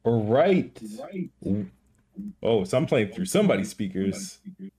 All right. Oh, so I'm playing through somebody's speakers.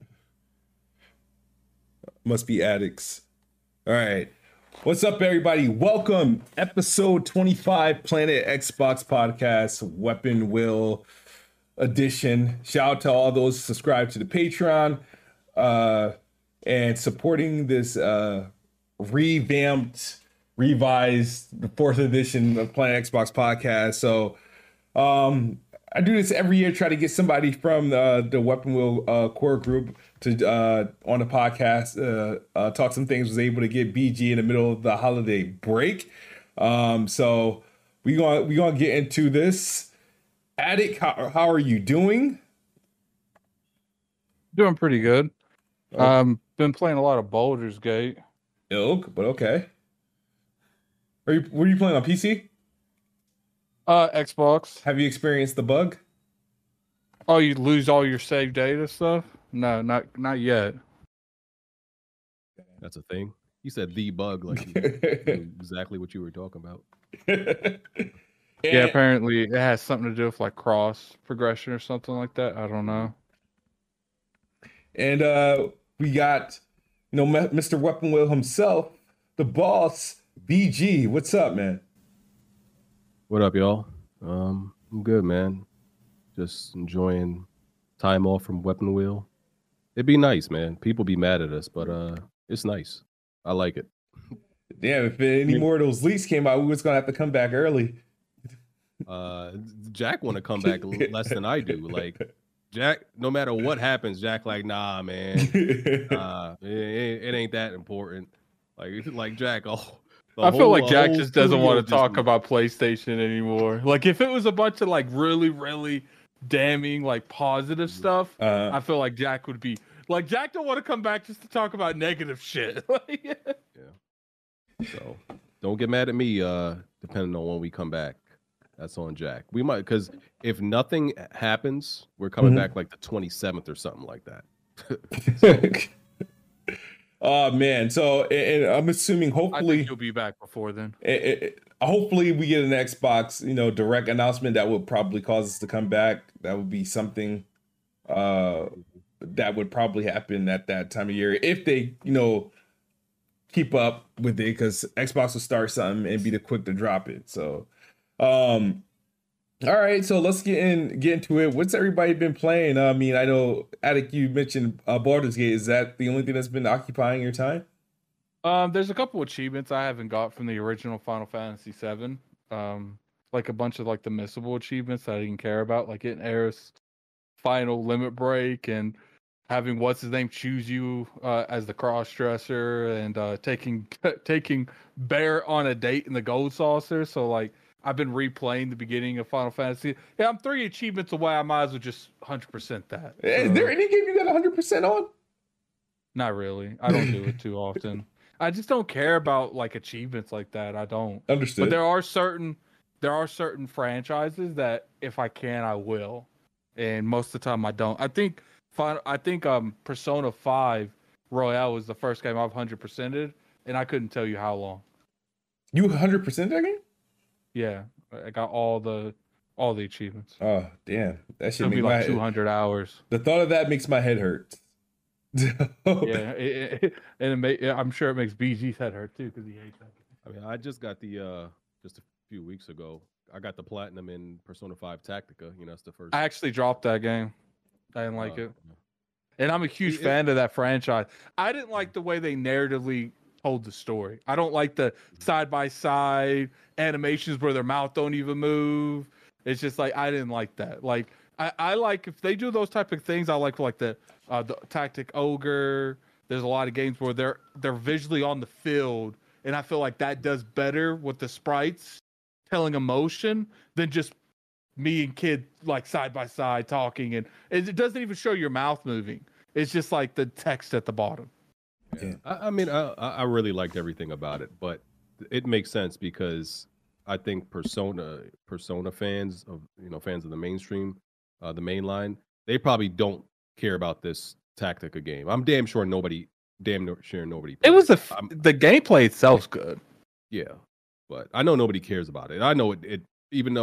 Must be addicts. All right. What's up, everybody? Welcome, episode 25, Planet Xbox Podcast, Weapon Wheel Edition. Shout out to all those subscribed to the Patreon uh, and supporting this revamped, revised, the fourth edition of Planet Xbox Podcast. So, I do this every year, try to get somebody from the Weapon Wheel core group to on the podcast, talk some things. Was able to get BG in the middle of the holiday break, so we gonna get into this. Attic, how are you doing? Doing pretty good. Oh, Been playing a lot of Baldur's Gate. ilk, but okay. Were you playing on PC? Xbox. Have you experienced the bug? Oh, you lose all your save data stuff? No, not yet. That's a thing. You said the bug, like you knew exactly what you were talking about. Yeah, apparently it has something to do with like cross progression or something like that. I don't know. And we got, Mr. Weapon Wheel himself, the boss, BG. What's up, man? What up, y'all? I'm good, man. Just enjoying time off from Weapon Wheel. It'd be nice, man. People be mad at us, but it's nice. I like it. Damn, if any more of those leaks came out, we was gonna have to come back early. Jack want to come back less than I do. Like Jack, no matter what happens, Jack like, nah, man. It ain't that important. Like Jack, oh. I feel like Jack just doesn't want to talk about PlayStation anymore. Like if it was a bunch of like really, really damning like positive stuff, I feel like Jack would be like Jack don't want to come back just to talk about negative shit. Yeah. So don't get mad at me, depending on when we come back. That's on Jack. We might, because if nothing happens, we're coming back like the 27th or something like that. Oh man, so and I'm assuming I hopefully think you'll be back before then. Hopefully we get an Xbox, direct announcement that would probably cause us to come back. That would be something that would probably happen at that time of year if they, keep up with it, because Xbox will start something and be the quick to drop it. So, all right, so let's get into it. What's everybody been playing? I mean, I know Attic, you mentioned Baldur's Gate. Is that the only thing that's been occupying your time? There's a couple achievements I haven't got from the original Final Fantasy VII. Like a bunch of like the missable achievements that I didn't care about, like getting Aerith's final limit break and having what's his name choose you as the cross dresser and taking Bear on a date in the gold saucer. So like I've been replaying the beginning of Final Fantasy. Yeah, I'm 3 achievements away. I might as well just 100% that. Is there any game you got 100% on? Not really. I don't do it too often. I just don't care about like achievements like that. I don't. Understood. But there are certain franchises that if I can, I will, and most of the time I don't. I think Persona 5 Royale was the first game I've 100%ed, and I couldn't tell you how long. You 100% that game? Yeah, I got all the achievements. Oh damn, that should be like 200 hours. The thought of that makes my head hurt. Yeah, I'm sure it makes BG's head hurt too because he hates that. I mean, I just got the just a few weeks ago. I got the platinum in Persona 5 Tactica. It's the first. I actually dropped that game. I didn't like it, and I'm a huge fan of that franchise. I didn't like the way they narratively told the story. I don't like the side by side animations where their mouth don't even move. It's just like I didn't like that. Like I like if they do those type of things. I like the Tactic Ogre. There's a lot of games where they're visually on the field, and I feel like that does better with the sprites telling emotion than just me and kid like side by side talking, and it doesn't even show your mouth moving. It's just like the text at the bottom. Yeah. I mean, I really liked everything about it, but it makes sense because I think Persona fans of fans of the mainstream, the main line, they probably don't care about this Tactica game. I'm damn sure nobody plays. It was the gameplay itself's good. Yeah, but I know nobody cares about it. I know it even though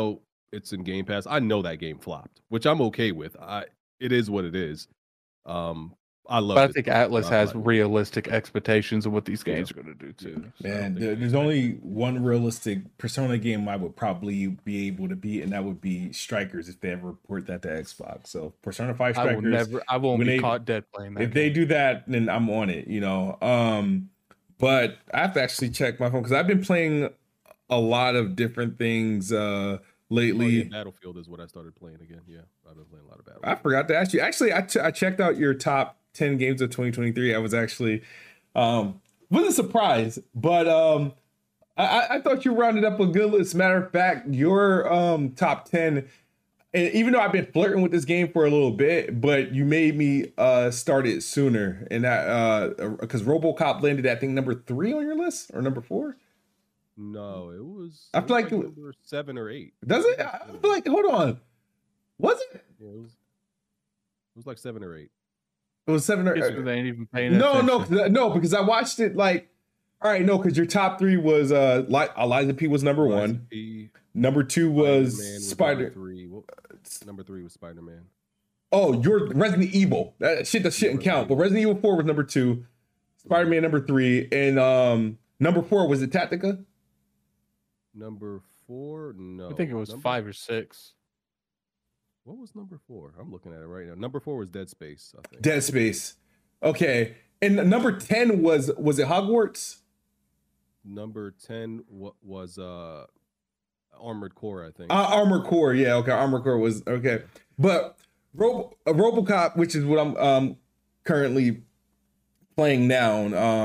it's in Game Pass. I know that game flopped, which I'm okay with. It is what it is. I love But I it. think Atlas I has like it. realistic expectations of what these games are going to do too. Yeah. I Man, don't think there's only one realistic Persona game I would probably be able to beat, and that would be Strikers if they ever port that to Xbox. So Persona 5 I will Strikers. never. I won't when be they- caught dead playing that. If they do that, then I'm on it, you know. But I have to actually check my phone because I've been playing a lot of different things lately. Battlefield is what I started playing again. Yeah, I've been playing a lot of I Battlefield. forgot to ask you. Actually, I checked out your top 10 games of 2023. I was actually wasn't surprised, but I thought you rounded up a good list. Matter of fact, your top 10, and even though I've been flirting with this game for a little bit, but you made me start it sooner, and that because RoboCop landed at, I think, number 3 on your list or number 4. No, it was. I feel like number 7 or 8. Does it? I feel like, hold on, was it? Yeah, it was like 7 or 8. It was 7 or Guess they ain't even paying no, attention. no, because I watched it like, all right, no, because your top 3 was like Eliza P was number Eliza 1, P, number 2 was Spider-Man Spider. Number 3. Number 3 was Spider-Man. Oh, your Resident Evil. That shouldn't count. But Resident Evil 4 was number 2, Spider-Man number 3, and number 4 was it Tactica? Number 4, no. I think it was Number- 5 or 6. What was number 4? I'm looking at it right now. Number 4 was Dead Space, I think. Dead Space. Okay, and number 10 was it Hogwarts? Number 10 was Armored Core, I think. Armored Core. Yeah, okay, Armored Core was okay. But RoboCop, which is what I'm currently playing now,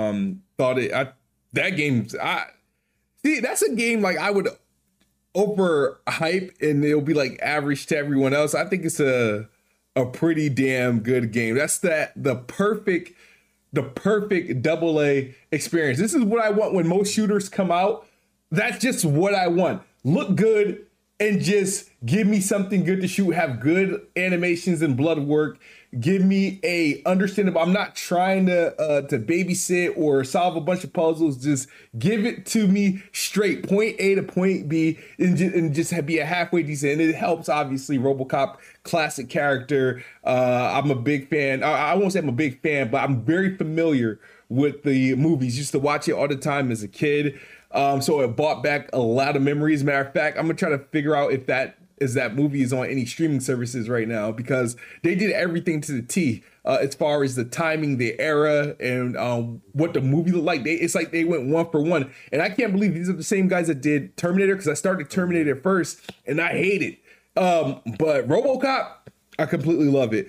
that game. See, that's a game like I would over hype and it'll be like average to everyone else. I think it's a pretty damn good game. That's the perfect double A experience. This is what I want when most shooters come out. That's just what I want. Look good and just give me something good to shoot. Have good animations and blood work. Give me a understandable. I'm not trying to babysit or solve a bunch of puzzles. Just give it to me straight, point A to point B, and just be a halfway decent. And it helps, obviously, RoboCop, classic character. I'm a big fan. I won't say I'm a big fan, but I'm very familiar with the movies. Used to watch it all the time as a kid. So it brought back a lot of memories. Matter of fact, I'm gonna try to figure out if that movie is on any streaming services right now, because they did everything to the T as far as the timing, the era, and what the movie looked like. It's like they went 1 for 1. And I can't believe these are the same guys that did Terminator, because I started Terminator first and I hate it. But RoboCop, I completely love it.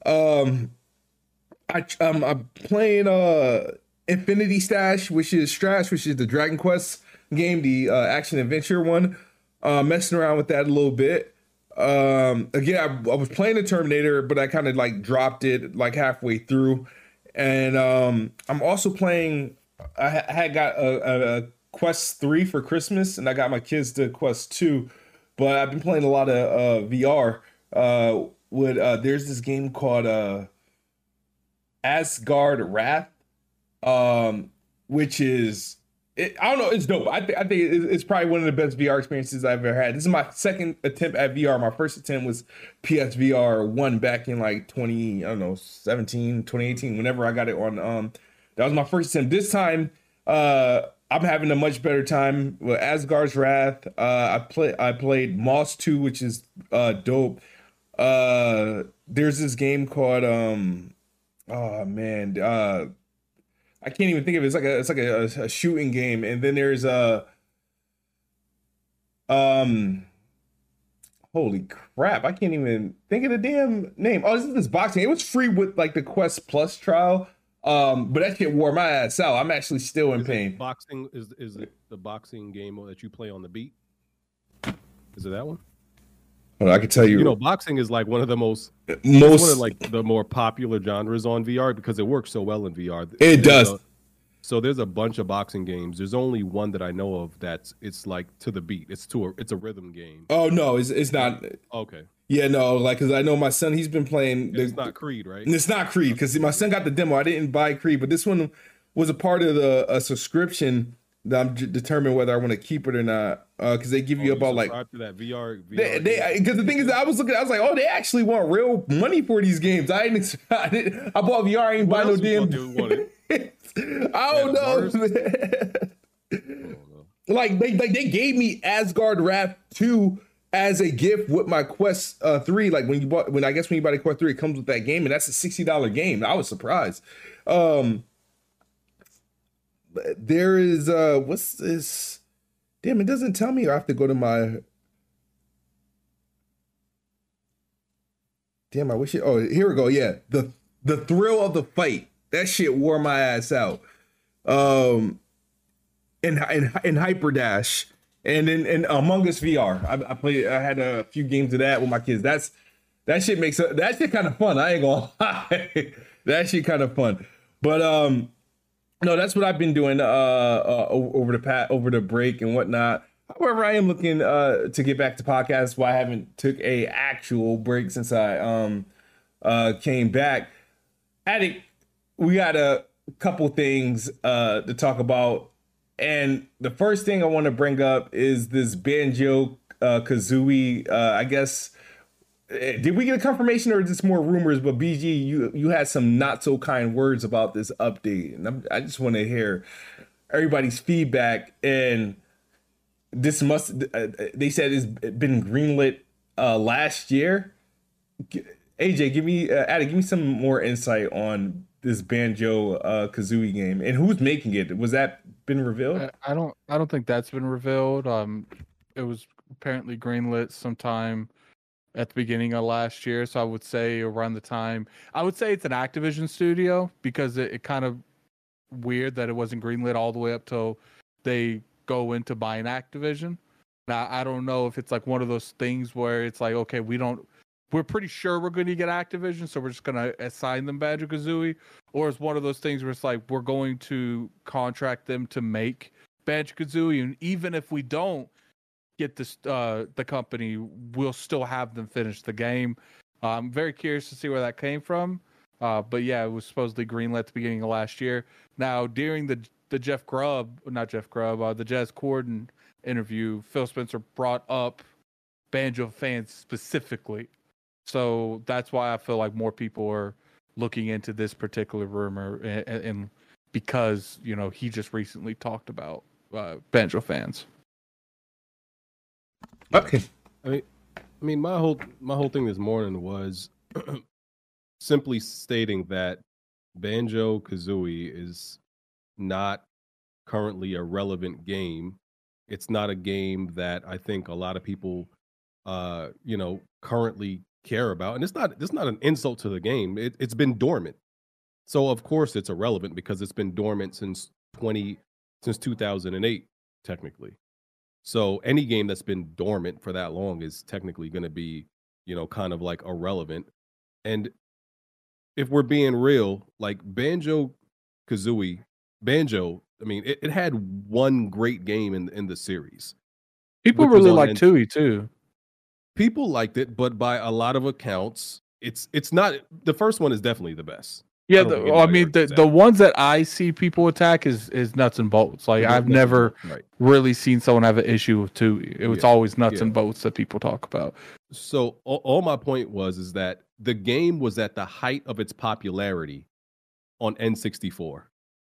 I'm playing Infinity Stash, which is the Dragon Quest game, the action adventure one. Messing around with that a little bit. Again, I was playing the Terminator, but I kind of like dropped it like halfway through. And I'm also playing. I had got a Quest 3 for Christmas, and I got my kids the Quest 2. But I've been playing a lot of VR. There's this game called Asgard Wrath, which is. I don't know. It's dope. I think it's probably one of the best VR experiences I've ever had. This is my second attempt at VR. My first attempt was PSVR 1 back in like 2018, whenever I got it on. That was my first attempt. This time, I'm having a much better time with Asgard's Wrath. I played Moss 2, which is dope. There's this game called I can't even think of it. It's like a shooting game, and then there's holy crap, I can't even think of the damn name. Oh, this boxing. It was free with like the Quest Plus trial, but that shit wore my ass out. I'm actually still in pain. Boxing is it the boxing game that you play on the beat? Is it that one? Well, I can tell you. You know, boxing is like one of the one of like the more popular genres on VR because it works so well in VR. It does. So there's a bunch of boxing games. There's only one that I know of it's like to the beat. It's a rhythm game. Oh no, it's not. Okay. Yeah, no, like because I know my son, he's been playing. It's not Creed, right? It's not Creed because my son got the demo. I didn't buy Creed, but this one was a part of a subscription I'm determining whether I want to keep it or not. Because they give you about like to that VR. Because the thing is, I was like, oh, they actually want real money for these games. I bought VR. I ain't buy no damn. I don't know. Like they gave me Asgard Wrath 2 as a gift with my Quest 3. Like when you buy the Quest 3, it comes with that game, and that's a $60 game. I was surprised. There is what's this? Damn, it doesn't tell me. I have to go to my. Damn, I wish it. Oh, here we go. Yeah, the thrill of the fight. That shit wore my ass out. In Hyperdash and in Among Us VR. I played. I had a few games of that with my kids. That shit that shit kind of fun. I ain't gonna lie. That shit kind of fun. But no, that's what I've been doing over the break and whatnot. However, I am looking to get back to podcasts. Why I haven't took a actual break since I came back. Addict, we got a couple things to talk about, and the first thing I want to bring up is this Banjo Kazooie. I guess did we get a confirmation or is this more rumors? But BG, you had some not so kind words about this update, and I just want to hear everybody's feedback. And this they said it's been greenlit last year. AJ, give me some more insight on this Banjo Kazooie game and who's making it. Was that been revealed? I don't think that's been revealed. It was apparently greenlit sometime at the beginning of last year, so I would say around the time. I would say it's an Activision studio because it kind of weird that it wasn't greenlit all the way up till they go into buying Activision. Now I don't know if it's like one of those things where it's like, okay, we're pretty sure we're going to get Activision, so we're just going to assign them Banjo-Kazooie, or it's one of those things where it's like we're going to contract them to make Banjo-Kazooie, and even if we don't get this the company, we'll still have them finish the game. I'm very curious to see where that came from. But yeah, it was supposedly greenlit at the beginning of last year. Now, during the Jez Corden interview, Phil Spencer brought up Banjo fans specifically. So that's why I feel like more people are looking into this particular rumor, and because, you know, he just recently talked about Banjo fans. Okay. I mean, my whole thing this morning was simply stating that Banjo-Kazooie is not currently a relevant game. It's not a game that I think a lot of people, currently care about. And it's not an insult to the game. It's been dormant. So of course it's irrelevant because it's been dormant since 2008, technically. So any game that's been dormant for that long is technically going to be, kind of like irrelevant. And if we're being real, like Banjo-Kazooie, I mean, it had one great game in the series. People really like Tooie too. People liked it, but by a lot of accounts, it's not. The first one is definitely the best. Yeah, the ones that I see people attack is nuts and bolts. Like I've never really seen someone have an issue with Tooie. It was always nuts and bolts that people talk about. So all my point is that the game was at the height of its popularity on N64.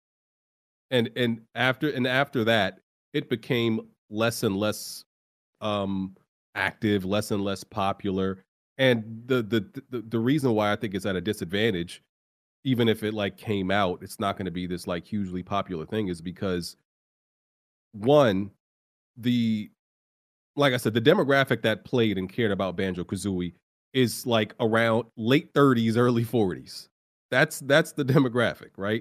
And after that, it became less and less active, less and less popular. And the reason why I think it's at a disadvantage, even if it like came out, it's not going to be this like hugely popular thing, is because one, like I said, the demographic that played and cared about Banjo-Kazooie is like around late 30s, early 40s. That's the demographic, right?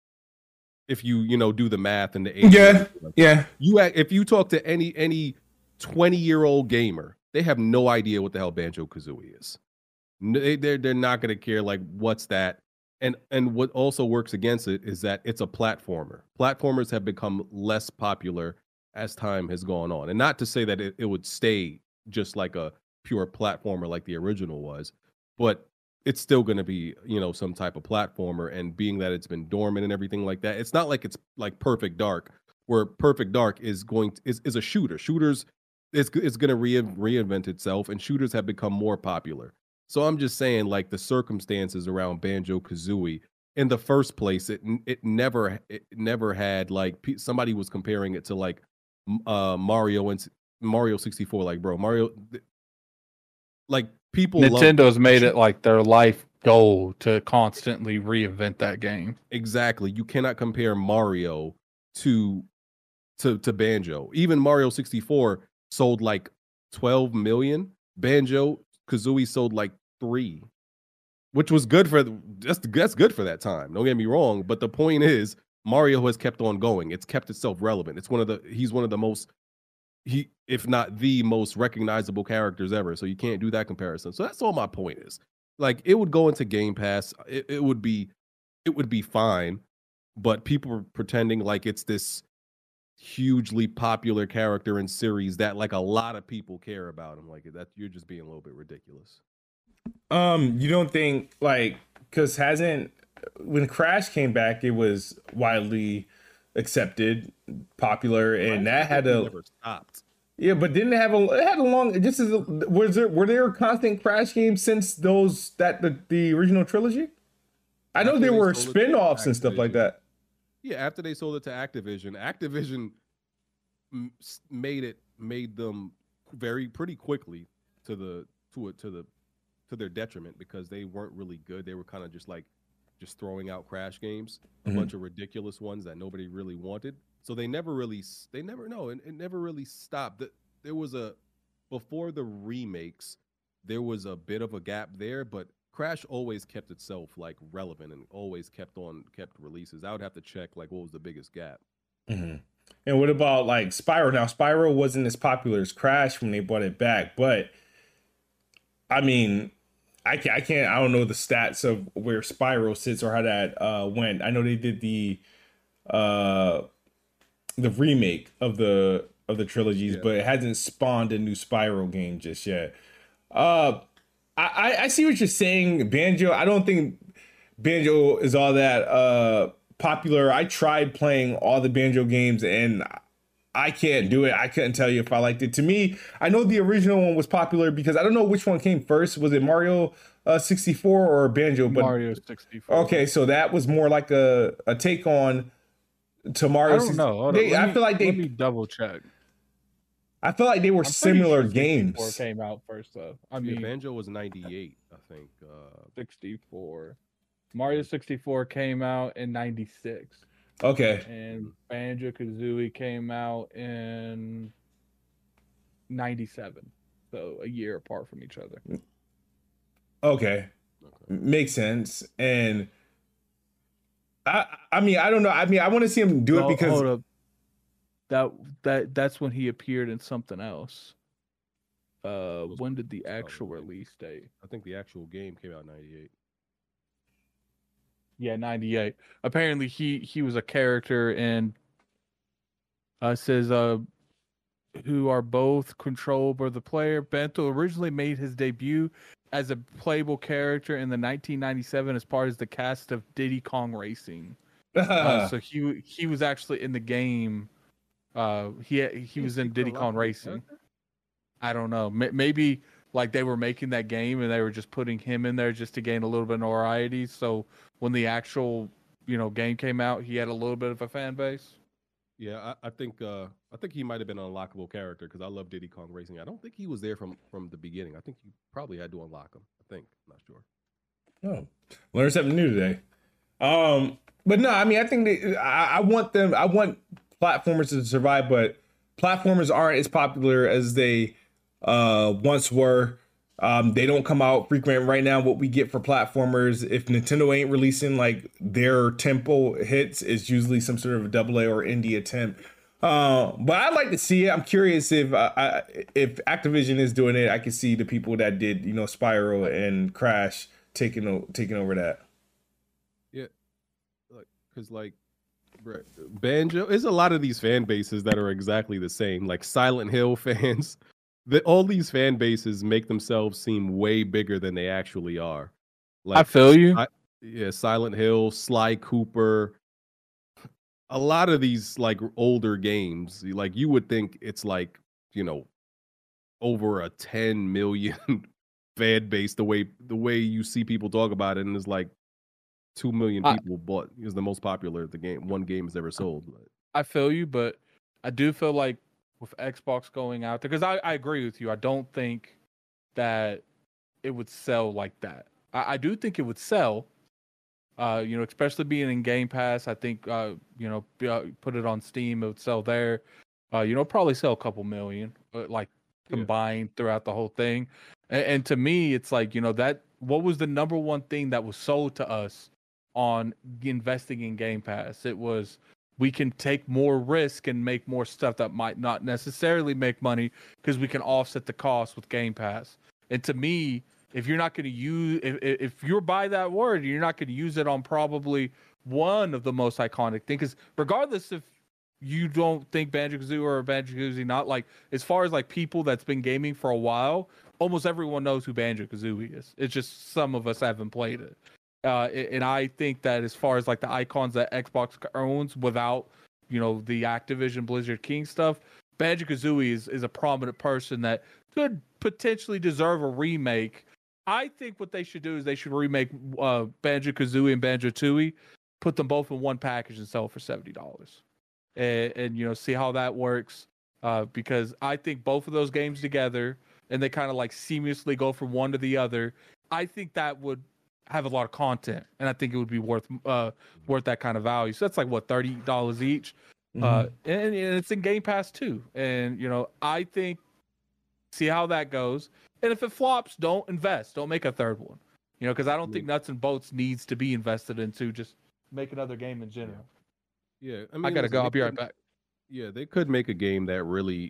If you do the math and the age. Yeah. If you talk to any 20-year-old gamer, they have no idea what the hell Banjo-Kazooie is. They're not going to care like what's that. And what also works against it is that it's a platformer. Platformers have become less popular as time has gone on. And not to say that it would stay just like a pure platformer like the original was, but it's still going to be, some type of platformer. And being that it's been dormant and everything like that, it's not like it's like Perfect Dark where Perfect Dark is is a shooter. Shooters is going to reinvent itself, and shooters have become more popular. So I'm just saying, like, the circumstances around Banjo-Kazooie in the first place, it never had, like, somebody was comparing it to, like, Mario and Mario 64. Like, bro, Mario, like, people Nintendo's made it like their life goal to constantly reinvent that game. Exactly. You cannot compare Mario to Banjo. Even Mario 64 sold like 12 million. Banjo Kazooie sold like 3, which was good for that's good for that time. Don't get me wrong, but the point is Mario has kept on going. It's kept itself relevant. It's he's one of the most, if not the most recognizable characters ever. So you can't do that comparison. So that's all my point is. Like, it would go into Game Pass. It would be fine, but people are pretending like it's this hugely popular character in series that, like, a lot of people care about him. Like, that, you're just being a little bit ridiculous. You don't think, like, because when Crash came back, it was widely accepted, popular, and that had never stopped. Yeah, but didn't it have it had a long, were there constant Crash games since the original trilogy? I know there were spin-offs and stuff like that. Yeah, after they sold it to Activision made them pretty quickly to their detriment, because they weren't really good. They were kind of just throwing out Crash games, a bunch of ridiculous ones that nobody really wanted. So it never really stopped. There was before the remakes, there was a bit of a gap there, but Crash always kept itself, like, relevant and always kept releases. I would have to check, like, what was the biggest gap. Mm-hmm. And what about, like, Spyro? Now, Spyro wasn't as popular as Crash when they brought it back, but I mean, I don't know the stats of where Spyro sits or how that went. I know they did the remake of the trilogies, but it hasn't spawned a new Spyro game just yet. I see what you're saying, Banjo. I don't think Banjo is all that popular. I tried playing all the Banjo games and I can't do it. I couldn't tell you if I liked it. To me, I know the original one was popular because I don't know which one came first. Was it Mario 64 or Banjo? But Mario 64. Okay, so that was more like a take on to Mario. I don't know. Let me double check. I feel like they were similar games. 64 came out first, though. I mean, Banjo was 98, I think. 64. Mario 64 came out in 96. Okay. And Banjo-Kazooie came out in 97. So a year apart from each other. Okay. Makes sense. And I mean, I don't know. I mean, I want to see him do it because hold up. That's when he appeared in something else. When did the actual release date? I think the actual game came out in 98. Yeah, 98. Apparently he was a character in says who are both controlled by the player. Bento originally made his debut as a playable character in the 1997 as part of the cast of Diddy Kong Racing. So he was actually in the game. He was in Diddy Kong Racing. I don't know. Maybe like they were making that game and they were just putting him in there just to gain a little bit of notoriety. So when the actual game came out, he had a little bit of a fan base. Yeah, I think he might have been an unlockable character because I love Diddy Kong Racing. I don't think he was there from the beginning. I think you probably had to unlock him. I think, I'm not sure. Oh, learn something new today. But no, I mean, I think I want platformers to survive, but platformers aren't as popular as they once were. They don't come out frequent right now. What we get for platformers, if Nintendo ain't releasing like their tempo hits, it's usually some sort of a AA or indie attempt. But I'd like to see it. I'm curious if Activision is doing it. I can see the people that did Spyro and Crash taking over that. Yeah, because Banjo, there's a lot of these fan bases that are exactly the same, like Silent Hill fans. All these fan bases make themselves seem way bigger than they actually are. Like, I feel you. Silent Hill, Sly Cooper, a lot of these like older games, like you would think it's like, over a 10 million fan base the way you see people talk about it, and it's like 2 million people bought. Is the most popular one game has ever sold. I feel you, but I do feel like with Xbox going out there, because I agree with you. I don't think that it would sell like that. I do think it would sell, especially being in Game Pass. I think, put it on Steam, it would sell there. Probably sell a couple million, like combined throughout the whole thing. And to me, it's like, what was the number one thing that was sold to us on investing in Game Pass? It was, we can take more risk and make more stuff that might not necessarily make money because we can offset the cost with Game Pass. And to me, if you're not going to use, if you're by that word, you're not going to use it on probably one of the most iconic things. Because regardless if you don't think Banjo-Kazooie or Banjo-Kazooie not, like, as far as like people that's been gaming for a while, almost everyone knows who Banjo-Kazooie is. It's just some of us haven't played it. And I think that as far as like the icons that Xbox owns without, the Activision Blizzard King stuff, Banjo-Kazooie is a prominent person that could potentially deserve a remake. I think what they should do is they should remake Banjo-Kazooie and Banjo-Tooie, put them both in one package and sell it for $70. And see how that works. Because I think both of those games together, and they kind of like seamlessly go from one to the other, I think that would have a lot of content, and I think it would be worth that kind of value. So that's like what, $30 each, and it's in Game Pass too. And I think, see how that goes, and if it flops, don't invest, don't make a third one. Because I don't think Nuts and Bolts needs to be invested into. Just make another game in general. Yeah, I mean, I gotta go. I'll be right back. Yeah, they could make a game that really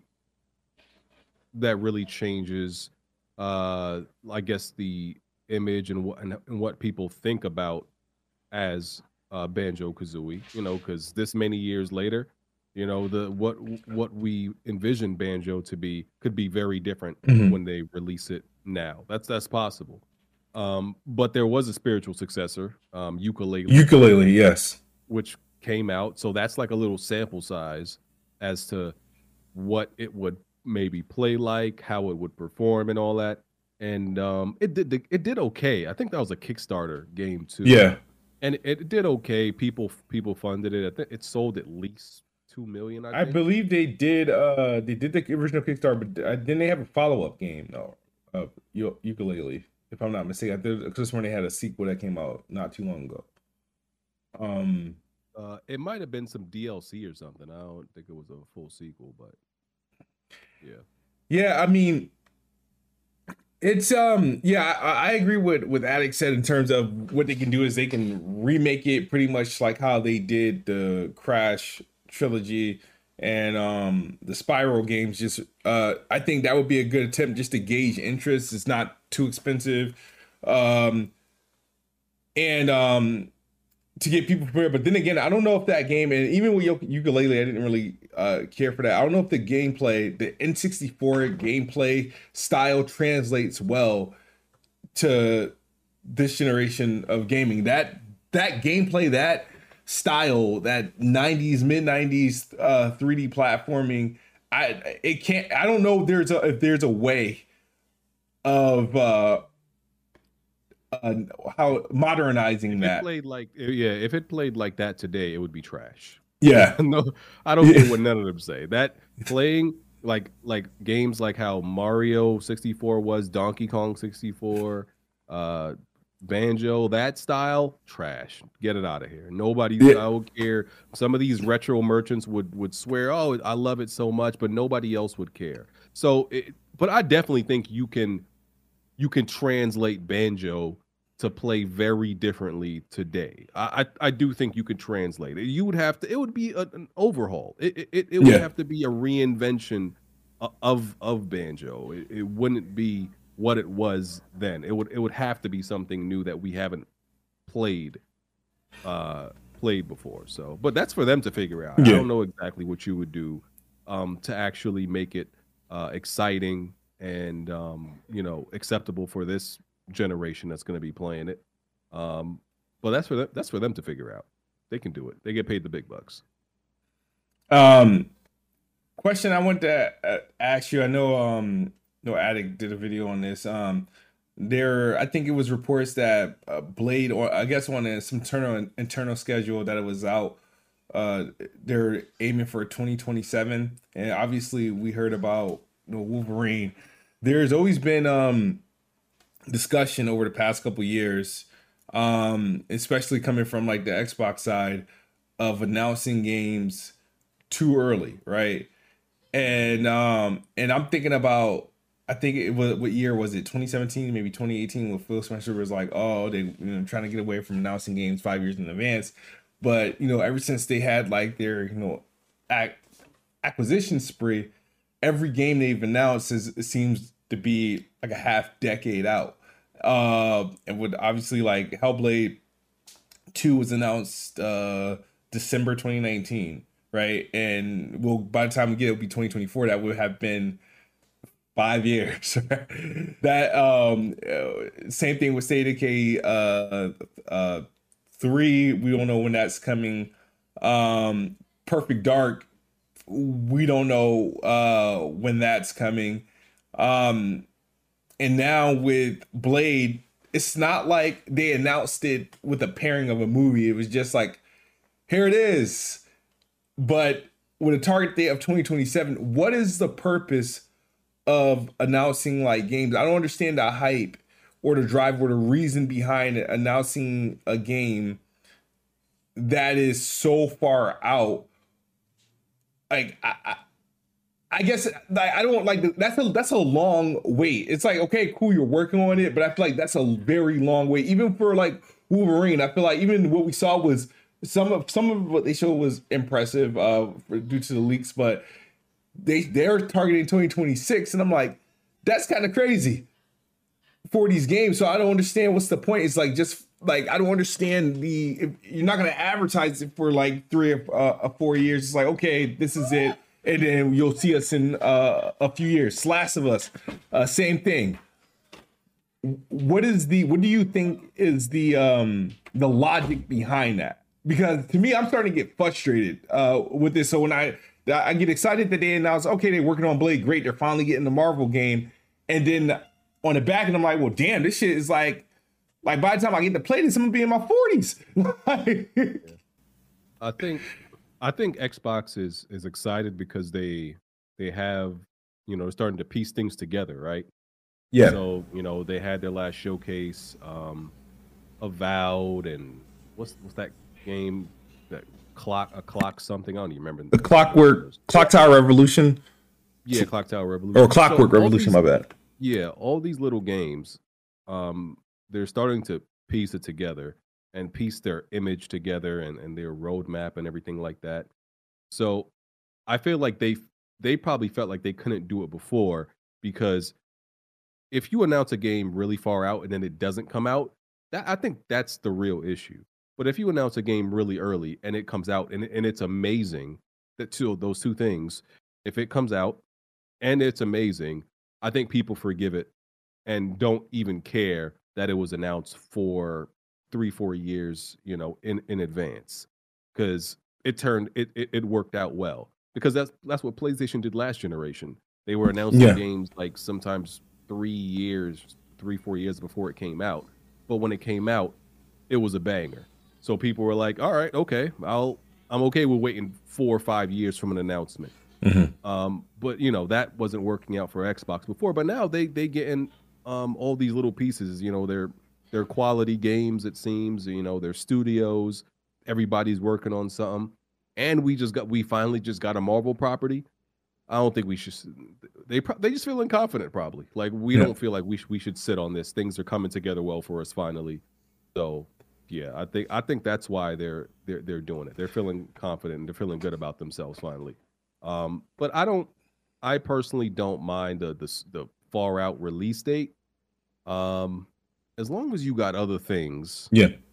changes, I guess, the image and what people think about as Banjo-Kazooie, because this many years later, what we envision Banjo to be could be very different when they release it now. That's possible. But there was a spiritual successor, Ukulele, yes, which came out, so that's like a little sample size as to what it would maybe play like, how it would perform, and all that. And it did okay. I think that was a Kickstarter game too. Yeah, and it did okay. People funded it. I think it sold at least 2 million. I believe they did. They did the original Kickstarter, but then they have a follow-up game though of Ukulele, if I'm not mistaken. I think this one they had a sequel that came out not too long ago. It might have been some DLC or something. I don't think it was a full sequel, but yeah. I mean, it's I agree with what Alex said in terms of what they can do is they can remake it pretty much like how they did the Crash trilogy and the Spyro games. Just I think that would be a good attempt just to gauge interest. It's not too expensive, and to get people prepared. But then again, I don't know if that game, and even with Ukulele, I didn't really care for that. I don't know if the gameplay, the N64 gameplay style translates well to this generation of gaming. That gameplay, that style, that 90s, mid 90s 3D platforming, I don't know if there's a way of how modernizing that. If it played like that today, it would be trash. Yeah. No, I don't care what none of them say. That playing like games like how Mario 64 was, Donkey Kong 64, Banjo, that style, trash. Get it out of here. Nobody I would care. Some of these retro merchants would swear, "Oh, I love it so much," but nobody else would care. So, but I definitely think you can translate Banjo to play very differently today. I do think you could translate it. You would have to. It would be an overhaul. It would have to be a reinvention of Banjo. It wouldn't be what it was then. It would have to be something new that we haven't played before. So, but that's for them to figure out. I don't know exactly what you would do to actually make it exciting and acceptable for this generation that's going to be playing it. But that's for them to figure out. They can do it. They get paid the big bucks. Um, question I want to ask you. I know no Addict did a video on this. There I think it was reports that Blade, or I guess on some internal schedule that it was out. They're aiming for 2027, and obviously we heard about Wolverine. There's always been discussion over the past couple years, especially coming from like the Xbox side, of announcing games too early, right? And I'm thinking about, I think it was, what year was it? 2017, maybe 2018, when Phil Spencer was like, oh, they trying to get away from announcing games 5 years in advance. But ever since they had like their acquisition spree, every game they've announced it seems to be like a half decade out. And with obviously like Hellblade 2 was announced December 2019, right? And by the time we get it, it'll be 2024. That would have been 5 years. That same thing with State of Decay 3. We don't know when that's coming. Perfect Dark, we don't know when that's coming. And now with Blade, it's not like they announced it with a pairing of a movie. It was just like, here it is. But with a target date of 2027, what is the purpose of announcing like games? I don't understand the hype or the drive or the reason behind announcing a game that is so far out. Like I guess I don't like that's a long wait. It's like, okay, cool, you're working on it, but I feel like that's a very long wait. Even for like Wolverine, I feel like even what we saw was some of what they showed was impressive due to the leaks, but they're targeting 2026, and I'm like, that's kind of crazy for these games. So I don't understand what's the point. It's like, just like, I don't understand if you're not going to advertise it for like 3 or 4 years. It's like, okay, this is it, and then you'll see us in a few years. Last of Us, same thing. What do you think is the logic behind that? Because to me, I'm starting to get frustrated with this. So when I get excited that they announce, okay, they're working on Blade, great, they're finally getting the Marvel game, and then on the back end, I'm like, well, damn, this shit is like by the time I get to play this, I'm gonna be in my 40s. I think Xbox is excited because they have, starting to piece things together, right? Yeah. So they had their last showcase, Avowed, and what's that game, that clock something, I don't even remember. The Clock Tower Revolution. Yeah, Clock Tower Revolution. Or Clockwork Revolution, my bad. Yeah, all these little games, they're starting to piece it together and piece their image together and their roadmap and everything like that. So I feel like they probably felt like they couldn't do it before, because if you announce a game really far out and then it doesn't come out, I think that's the real issue. But if you announce a game really early and it comes out and it's amazing, those two things, if it comes out and it's amazing, I think people forgive it and don't even care that it was announced for 3-4 years, in advance, because it worked out well. Because that's what PlayStation did last generation. They were announcing games like sometimes 3 years, 3-4 years before it came out. But when it came out, it was a banger. So people were like, all right, okay, I'm okay with waiting 4 or 5 years from an announcement. Mm-hmm. But that wasn't working out for Xbox before. But now they getting all these little pieces. They're quality games, it seems. Their studios, everybody's working on something, and we finally just got a Marvel property. I don't think we should. They just feeling confident, probably. Like, we don't feel like we should sit on this. Things are coming together well for us finally. So yeah, I think that's why they're doing it. They're feeling confident and they're feeling good about themselves finally. But I personally don't mind the far out release date. As long as you got other things,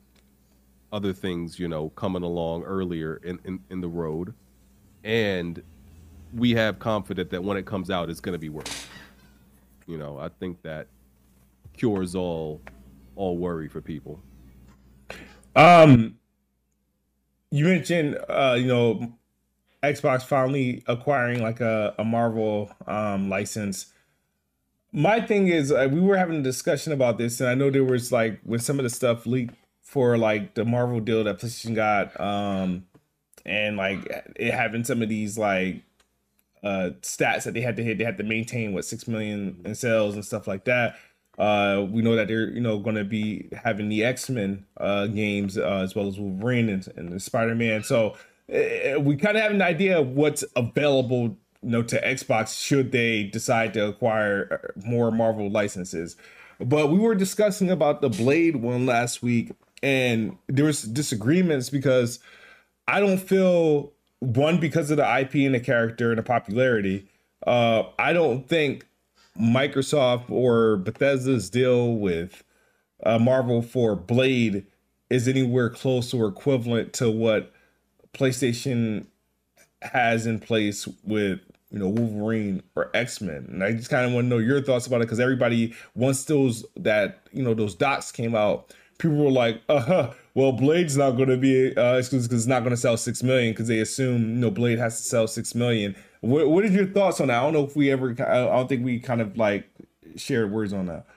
coming along earlier in the road, and we have confidence that when it comes out, it's going to be worth it. I think that cures all worry for people. You mentioned, Xbox finally acquiring like a Marvel license. My thing is, we were having a discussion about this, and I know there was like when some of the stuff leaked for like the Marvel deal that PlayStation got, and like it having some of these like stats that they had to hit. They had to maintain what 6 million in sales and stuff like that. We know that they're going to be having the X-Men games as well as Wolverine and the Spider-Man. So we kind of have an idea of what's available to Xbox should they decide to acquire more Marvel licenses. But we were discussing about the Blade one last week, and there was disagreements because I don't feel, one, because of the IP and the character and the popularity, I don't think Microsoft or Bethesda's deal with Marvel for Blade is anywhere close or equivalent to what PlayStation has in place with Wolverine or X-Men. And I just kind of want to know your thoughts about it, because everybody, once those docs came out, people were like, well, Blade's not going to be exclusive because it's not going to sell 6 million, because they assume Blade has to sell 6 million. What are your thoughts on that? I don't know if we ever, I don't think we kind of like shared words on that.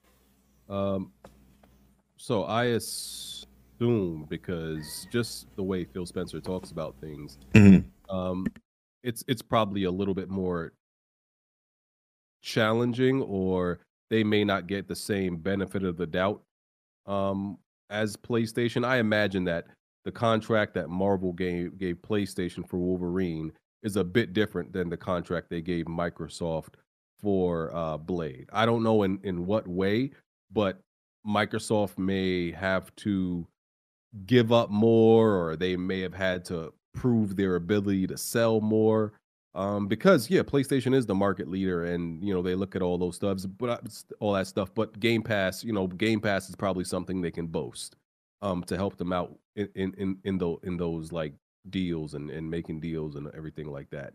So I assume, because just the way Phil Spencer talks about things, it's probably a little bit more challenging, or they may not get the same benefit of the doubt as PlayStation. I imagine that the contract that Marvel gave PlayStation for Wolverine is a bit different than the contract they gave Microsoft for Blade. I don't know in what way, but Microsoft may have to give up more, or they may have had to prove their ability to sell more. Because PlayStation is the market leader, and they look at all those stuff, but all that stuff. But Game Pass, Game Pass is probably something they can boast to help them out in those like deals and making deals and everything like that.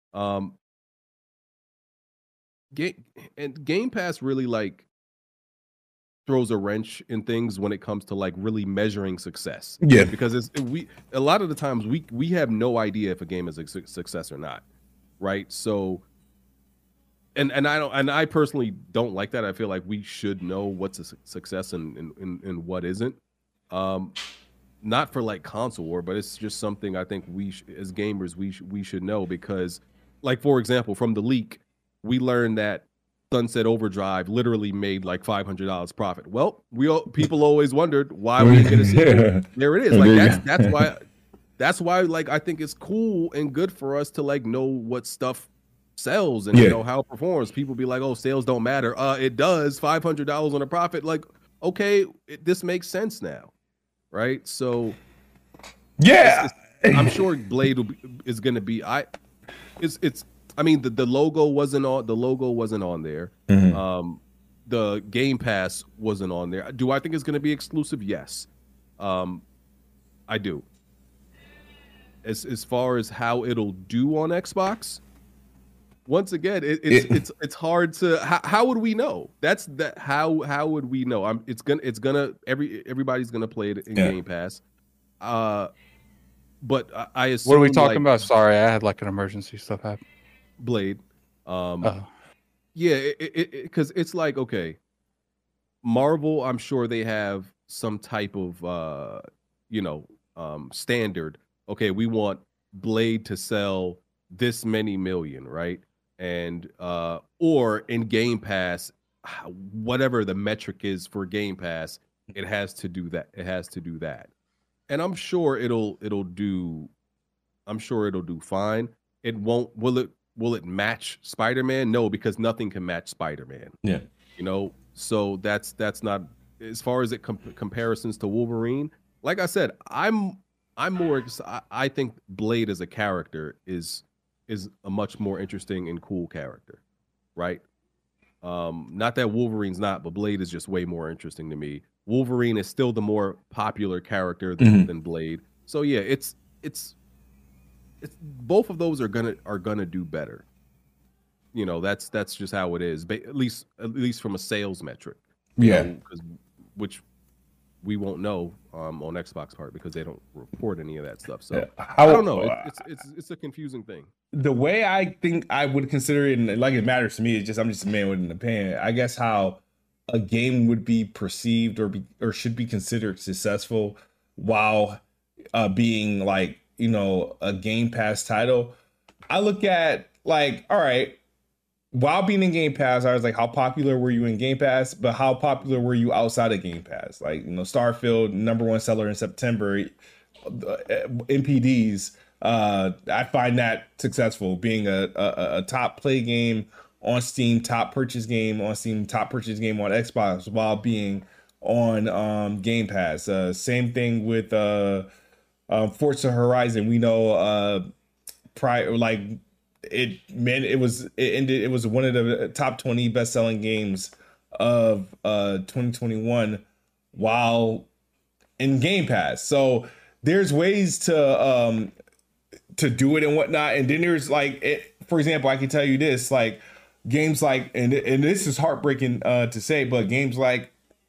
Game Pass really like throws a wrench in things when it comes to like really measuring success. Yeah, because a lot of the times we have no idea if a game is a success or not. Right. So, and I personally don't like that. I feel like we should know what's a success and what isn't. Not for like console war, but it's just something I think as gamers we should know, because, like, for example, from the leak, we learned that Sunset Overdrive literally made like $500 profit. Well, people always wondered why we didn't get a sequel. There it is. Like that's why. That's why, like, I think it's cool and good for us to like know what stuff sells and how it performs. People be like, "Oh, sales don't matter." It does. $500 on a profit. Like, okay, this makes sense now, right? So, I'm sure Blade is going to be. I mean, the logo wasn't on. The logo wasn't on there. The Game Pass wasn't on there. Do I think it's going to be exclusive? Yes, I do. As far as how it'll do on Xbox, once again, it's hard to. How would we know? How would we know? Everybody's gonna play it in Game Pass. But I assume. What are we talking about? Sorry, I had like an emergency stuff happen. Blade. Yeah, because it's like, okay, Marvel. I'm sure they have some type of standard. Okay, we want Blade to sell this many million, right? And or in Game Pass, whatever the metric is for Game Pass, it has to do that. It has to do that. And I'm sure it'll do fine. It won't. Will it match Spider-Man? No, because nothing can match Spider-Man. Yeah. So that's not, as far as comparisons to Wolverine. Like I said, I think Blade as a character is a much more interesting and cool character, right? Not that Wolverine's not, but Blade is just way more interesting to me. Wolverine is still the more popular character than Blade. So yeah, it's both of those are gonna do better. That's just how it is. At least from a sales metric. Yeah. we won't know on Xbox part because they don't report any of that stuff. So How, I don't know. It's a confusing thing. The way I think I would consider it, and like it matters to me, it's just I'm just a man with an opinion. I guess how a game would be perceived or should be considered successful while being like, you know, a Game Pass title. I look at like, all right, while being in Game Pass, I was like, how popular were you in Game Pass? But how popular were you outside of Game Pass? Like, you know, Starfield, #1 seller in September, NPDs. I find that successful, being a top play game on Steam, top purchase game on Steam, top purchase game on Xbox, while being on Game Pass. Same thing with Forza Horizon. We know prior, like it was one of the top 20 best-selling games of 2021 while in Game Pass. So there's ways to do it and whatnot. And then there's like, for example, I can tell you this, like games like, and this is heartbreaking to say, but games like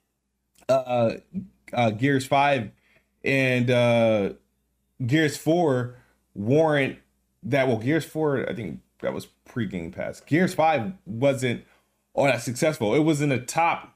Gears 5 and Gears 4 warrant that. Well, Gears 4, I think that was pre-Game Pass. Gears 5 wasn't all that successful. It was in the top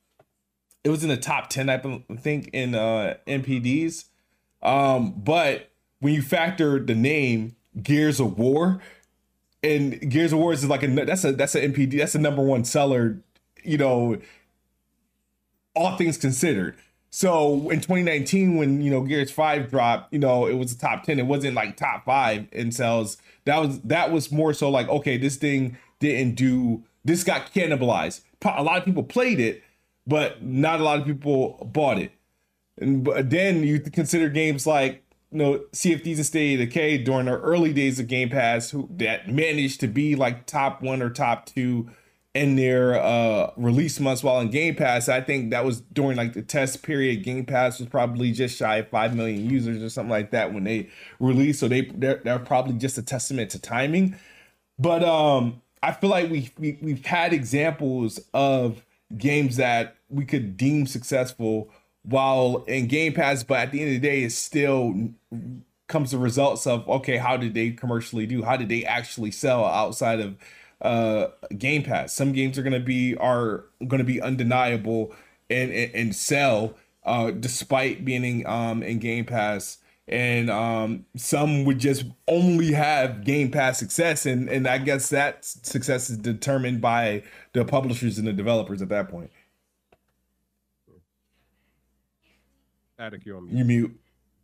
10, I think, in NPDs. But when you factor the name Gears of War, and Gears of War is like that's an NPD, that's a #1 seller, you know, all things considered. So in 2019, when, you know, Gears 5 dropped, you know, it was a top 10. It wasn't like top 5 in sales. That was more so like, okay, this thing this got cannibalized. A lot of people played it, but not a lot of people bought it. But then you consider games like, you know, Sea of Thieves and State of Decay during the early days of Game Pass, that managed to be like top 1 or top 2 in their release months while in Game Pass. I think that was during like the test period. Game Pass was probably just shy of 5 million users or something like that when they released. So they're probably just a testament to timing. But I feel like we've had examples of games that we could deem successful while in Game Pass, but at the end of the day, it still comes the results of, okay, how did they commercially do? How did they actually sell outside of Game Pass? Some games are gonna be undeniable and sell despite being in Game Pass, and some would just only have Game Pass success, and I guess that success is determined by the publishers and the developers at that point. Attic, you're on mute. You mute.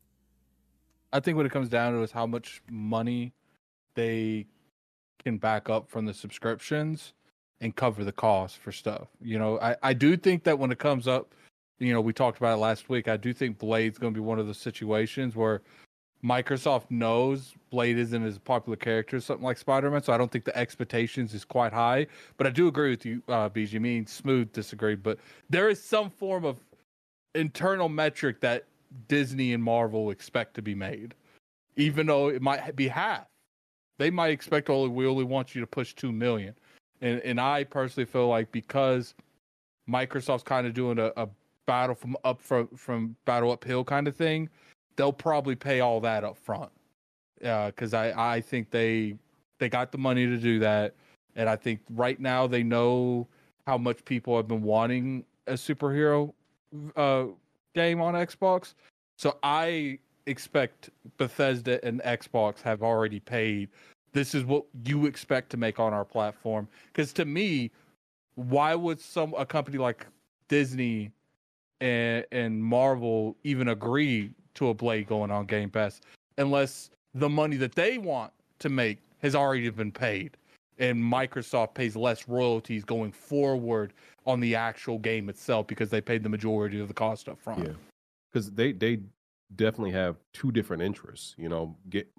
I think what it comes down to is how much money they can back up from the subscriptions and cover the cost for stuff. You know, I do think that when it comes up, you know, we talked about it last week, I do think Blade's going to be one of the situations where Microsoft knows Blade isn't as popular character as something like Spider-Man, so I don't think the expectations is quite high. But I do agree with you, BG. Me and Smooth disagree, but there is some form of internal metric that Disney and Marvel expect to be made, even though it might be half. They might expect we only want you to push 2 million, and I personally feel like because Microsoft's kind of doing a battle from battle uphill kind of thing, they'll probably pay all that up front, because I think they got the money to do that, and I think right now they know how much people have been wanting a superhero game on Xbox. So I expect Bethesda and Xbox have already paid. This is what you expect to make on our platform. Because to me, why would a company like Disney and Marvel even agree to a Blade going on Game Pass unless the money that they want to make has already been paid, and Microsoft pays less royalties going forward on the actual game itself because they paid the majority of the cost up front. Yeah, because they definitely have two different interests. You know,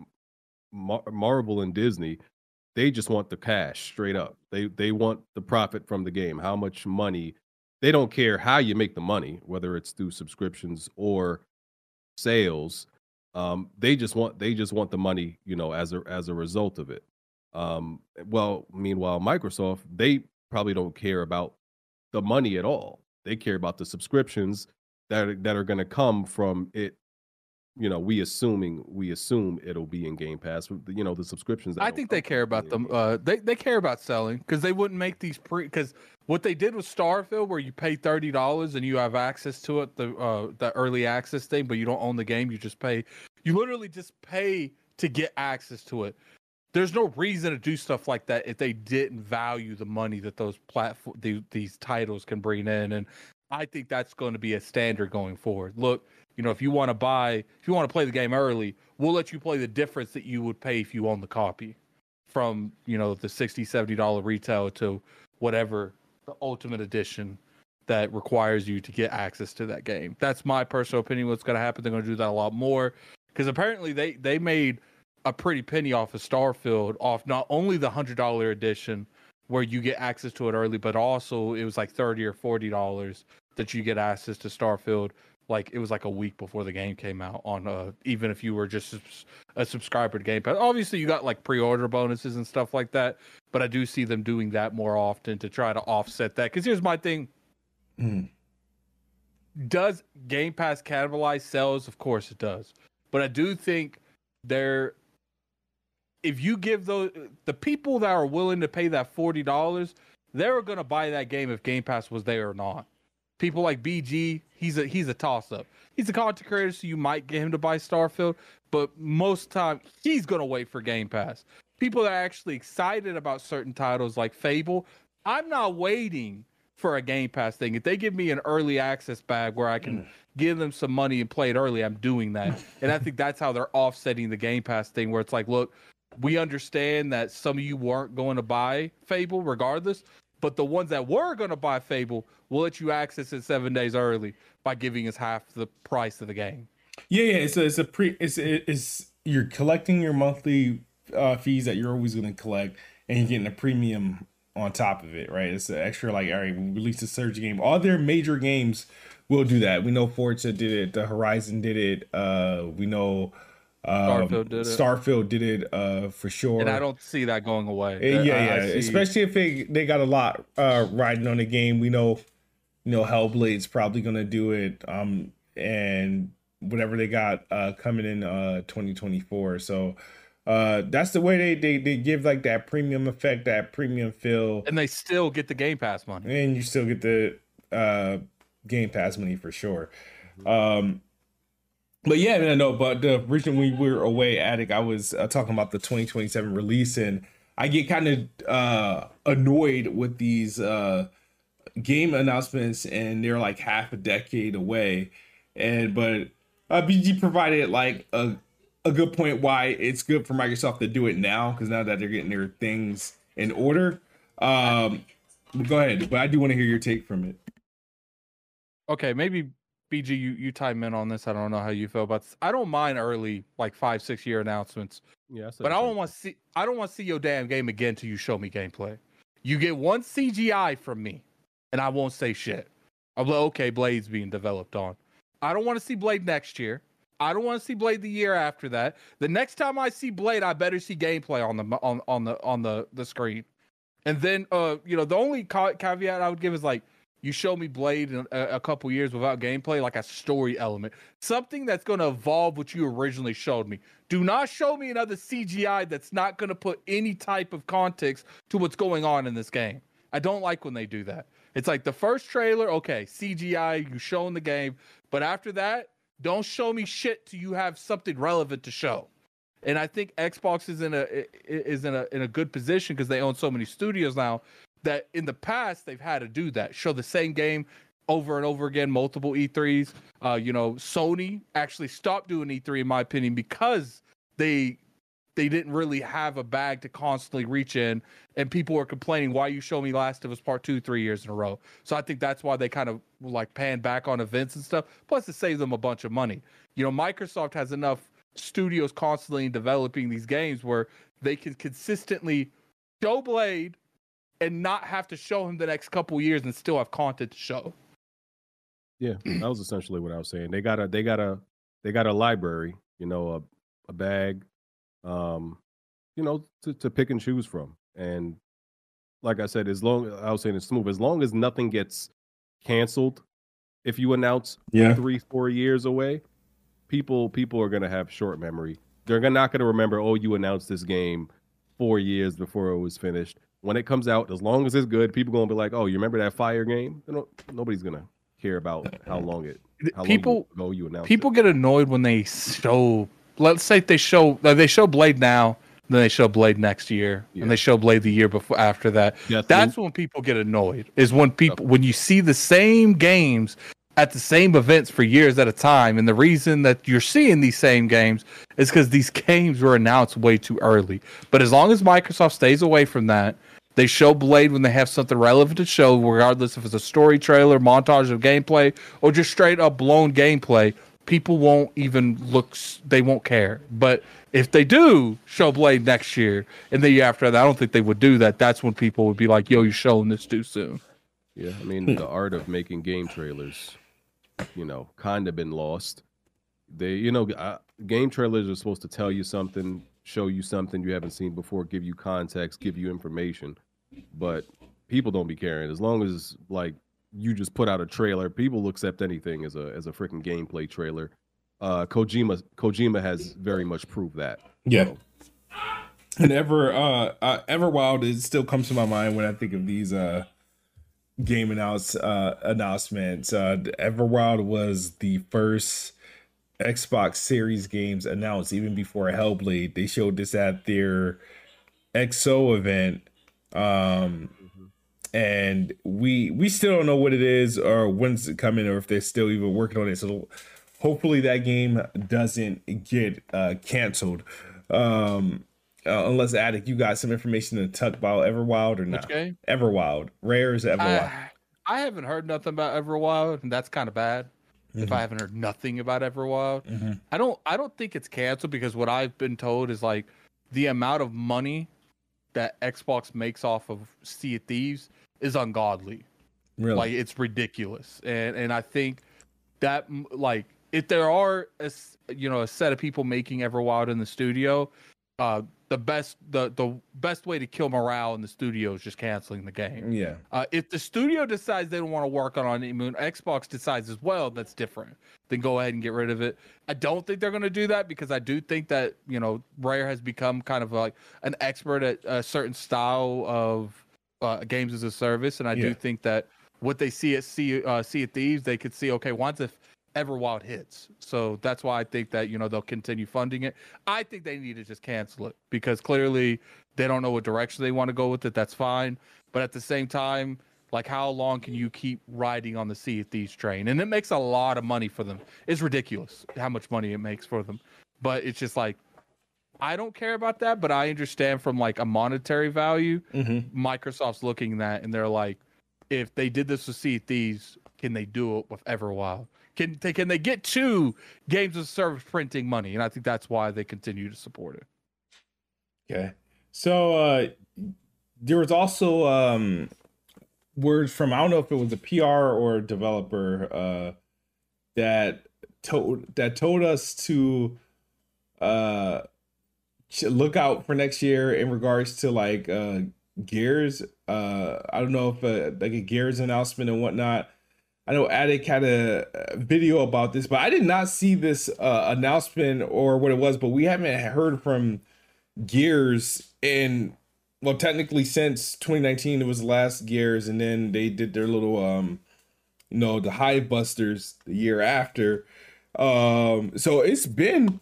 Marvel and Disney, they just want the cash straight up. They want the profit from the game. How much money? They don't care how you make the money, whether it's through subscriptions or sales. They just want the money, you know, as a result of it. Well, meanwhile, Microsoft, they probably don't care about the money at all. They care about the subscriptions that are going to come from it. You know, we assume it'll be in Game Pass. You know, the subscriptions. I think they care about them. They care about selling because they wouldn't make these because what they did with Starfield, where you pay $30 and you have access to it, the early access thing, but you don't own the game. You just pay. You literally just pay to get access to it. There's no reason to do stuff like that if they didn't value the money that those these titles can bring in, and I think that's going to be a standard going forward. Look. You know, if you want to play the game early, we'll let you play the difference that you would pay if you own the copy from, you know, the $60, $70 retail to whatever the ultimate edition that requires you to get access to that game. That's my personal opinion. What's going to happen. They're going to do that a lot more because apparently they made a pretty penny off of Starfield off not only the $100 edition where you get access to it early, but also it was like $30 or $40 that you get access to Starfield. Like it was like a week before the game came out on even if you were just a subscriber to Game Pass. Obviously you got like pre-order bonuses and stuff like that, but I do see them doing that more often to try to offset that. Because here's my thing. Does Game Pass cannibalize sales? Of course it does. But I do think if you give the people that are willing to pay that $40, they're gonna buy that game if Game Pass was there or not. People like BG, he's a toss-up. He's a content creator, so you might get him to buy Starfield, but most time he's gonna wait for Game Pass. People that are actually excited about certain titles like Fable, I'm not waiting for a Game Pass thing. If they give me an early access bag where I can give them some money and play it early, I'm doing that. And I think that's how they're offsetting the Game Pass thing, where it's like, look, we understand that some of you weren't going to buy Fable regardless, but the ones that were going to buy Fable will let you access it 7 days early by giving us half the price of the game. Yeah. It's you're collecting your monthly fees that you're always going to collect, and you're getting a premium on top of it, right? It's an extra, like, all right, we released a Surge game. All their major games will do that. We know Forza did it. The Horizon did it. We know Starfield did it for sure. And I don't see that going away. Especially if they got a lot riding on the game. We know, Hellblade's probably gonna do it. And whatever they got coming in 2024. So that's the way they give like that premium effect, that premium feel. And they still get the Game Pass money. And you still get the Game Pass money for sure. But yeah, I know. But the reason we were away, Attic, I was talking about the 2027 release, and I get kind of annoyed with these game announcements, and they're like half a decade away. But BG provided like a good point why it's good for Microsoft to do it now, because now that they're getting their things in order. Go ahead, but I do want to hear your take from it. Okay, maybe. BG, you chime in on this. I don't know how you feel about this. I don't mind early, like 5-6 year announcements. Yeah, but I don't want to see your damn game again till you show me gameplay. You get one CGI from me, and I won't say shit. I'm like, okay, Blade's being developed on. I don't want to see Blade next year. I don't want to see Blade the year after that. The next time I see Blade, I better see gameplay on the screen. And then the only caveat I would give is like, you show me Blade in a couple years without gameplay, like a story element. Something that's going to evolve what you originally showed me. Do not show me another CGI that's not going to put any type of context to what's going on in this game. I don't like when they do that. It's like the first trailer, okay, CGI, you show in the game. But after that, don't show me shit till you have something relevant to show. And I think Xbox is in a good position because they own so many studios now, that in the past they've had to do that, show the same game over and over again, multiple E3s. Sony actually stopped doing E3 in my opinion because they didn't really have a bag to constantly reach in, and people were complaining, why you show me Last of Us Part 2 3 years in a row. So I think that's why they kind of like pan back on events and stuff. Plus it saves them a bunch of money. Microsoft has enough studios constantly developing these games where they can consistently show Blade and not have to show him the next couple years and still have content to show. Yeah, that was essentially what I was saying. They got a library, a bag, to pick and choose from. And like I said, I was saying it's smooth. As long as nothing gets canceled if you announce Yeah. 3-4 years away, people are gonna have short memory. They're not gonna remember. Oh, you announced this game 4 years before it was finished. When it comes out, as long as it's good, people gonna be like, "Oh, you remember that Fire game?" Nobody's gonna care about how long ago you announced people get annoyed when they show. Let's say they show Blade now, then they show Blade next year, and they show Blade the year before after that. That's when people get annoyed. Is when when you see the same games at the same events for years at a time, and the reason that you're seeing these same games is because these games were announced way too early. But as long as Microsoft stays away from that. They show Blade when they have something relevant to show, regardless if it's a story trailer, montage of gameplay, or just straight up blown gameplay. People won't even look, they won't care. But if they do show Blade next year and the year after that, I don't think they would do that. That's when people would be like, yo, you're showing this too soon. Yeah, I mean, the art of making game trailers, kind of been lost. Game trailers are supposed to tell you something, show you something you haven't seen before, give you context, give you information. But people don't be caring. As long as you just put out a trailer, people will accept anything as a freaking gameplay trailer. Kojima has very much proved that. Yeah. And Everwild, it still comes to my mind when I think of these game announcements. Everwild was the first Xbox Series games announced, even before Hellblade. They showed this at their XO event, and we still don't know what it is or when's it coming or if they're still even working on it. So hopefully that game doesn't get canceled. Unless Attic, you got some information to talk about Everwild or not? Okay. Everwild, Rare's Everwild. I haven't heard nothing about Everwild, and that's kind of bad. If I haven't heard nothing about Everwild, I don't think it's canceled, because what I've been told is the amount of money that Xbox makes off of Sea of Thieves is ungodly. Really? It's ridiculous. And I think that if there are a set of people making Everwild in the studio, the best way to kill morale in the studio is just canceling the game. Yeah. If the studio decides they don't want to work on Honeymoon, Xbox decides as well, that's different. Then go ahead and get rid of it. I don't think they're going to do that, because I do think that Rare has become kind of an expert at a certain style of games as a service, and I do think that what they see at Sea of Thieves, they could see, okay, once if Everwild hits. So that's why I think that, they'll continue funding it. I think they need to just cancel it, because clearly they don't know what direction they want to go with it. That's fine. But at the same time, how long can you keep riding on the Sea of Thieves train? And it makes a lot of money for them. It's ridiculous how much money it makes for them. But it's just I don't care about that, but I understand from a monetary value, Microsoft's looking at that and they're like, if they did this with Sea of Thieves, can they do it with Everwild? Can they get two games as a service printing money? And I think that's why they continue to support it. Okay. So there was also words from, I don't know if it was a PR or a developer that told us to look out for next year in regards to Gears. I don't know if a Gears announcement and whatnot. I know Attic had a video about this, but I did not see this announcement or what it was. But we haven't heard from Gears in, well, technically since 2019. It was the last Gears, and then they did their little the Hive Busters the year after. So it's been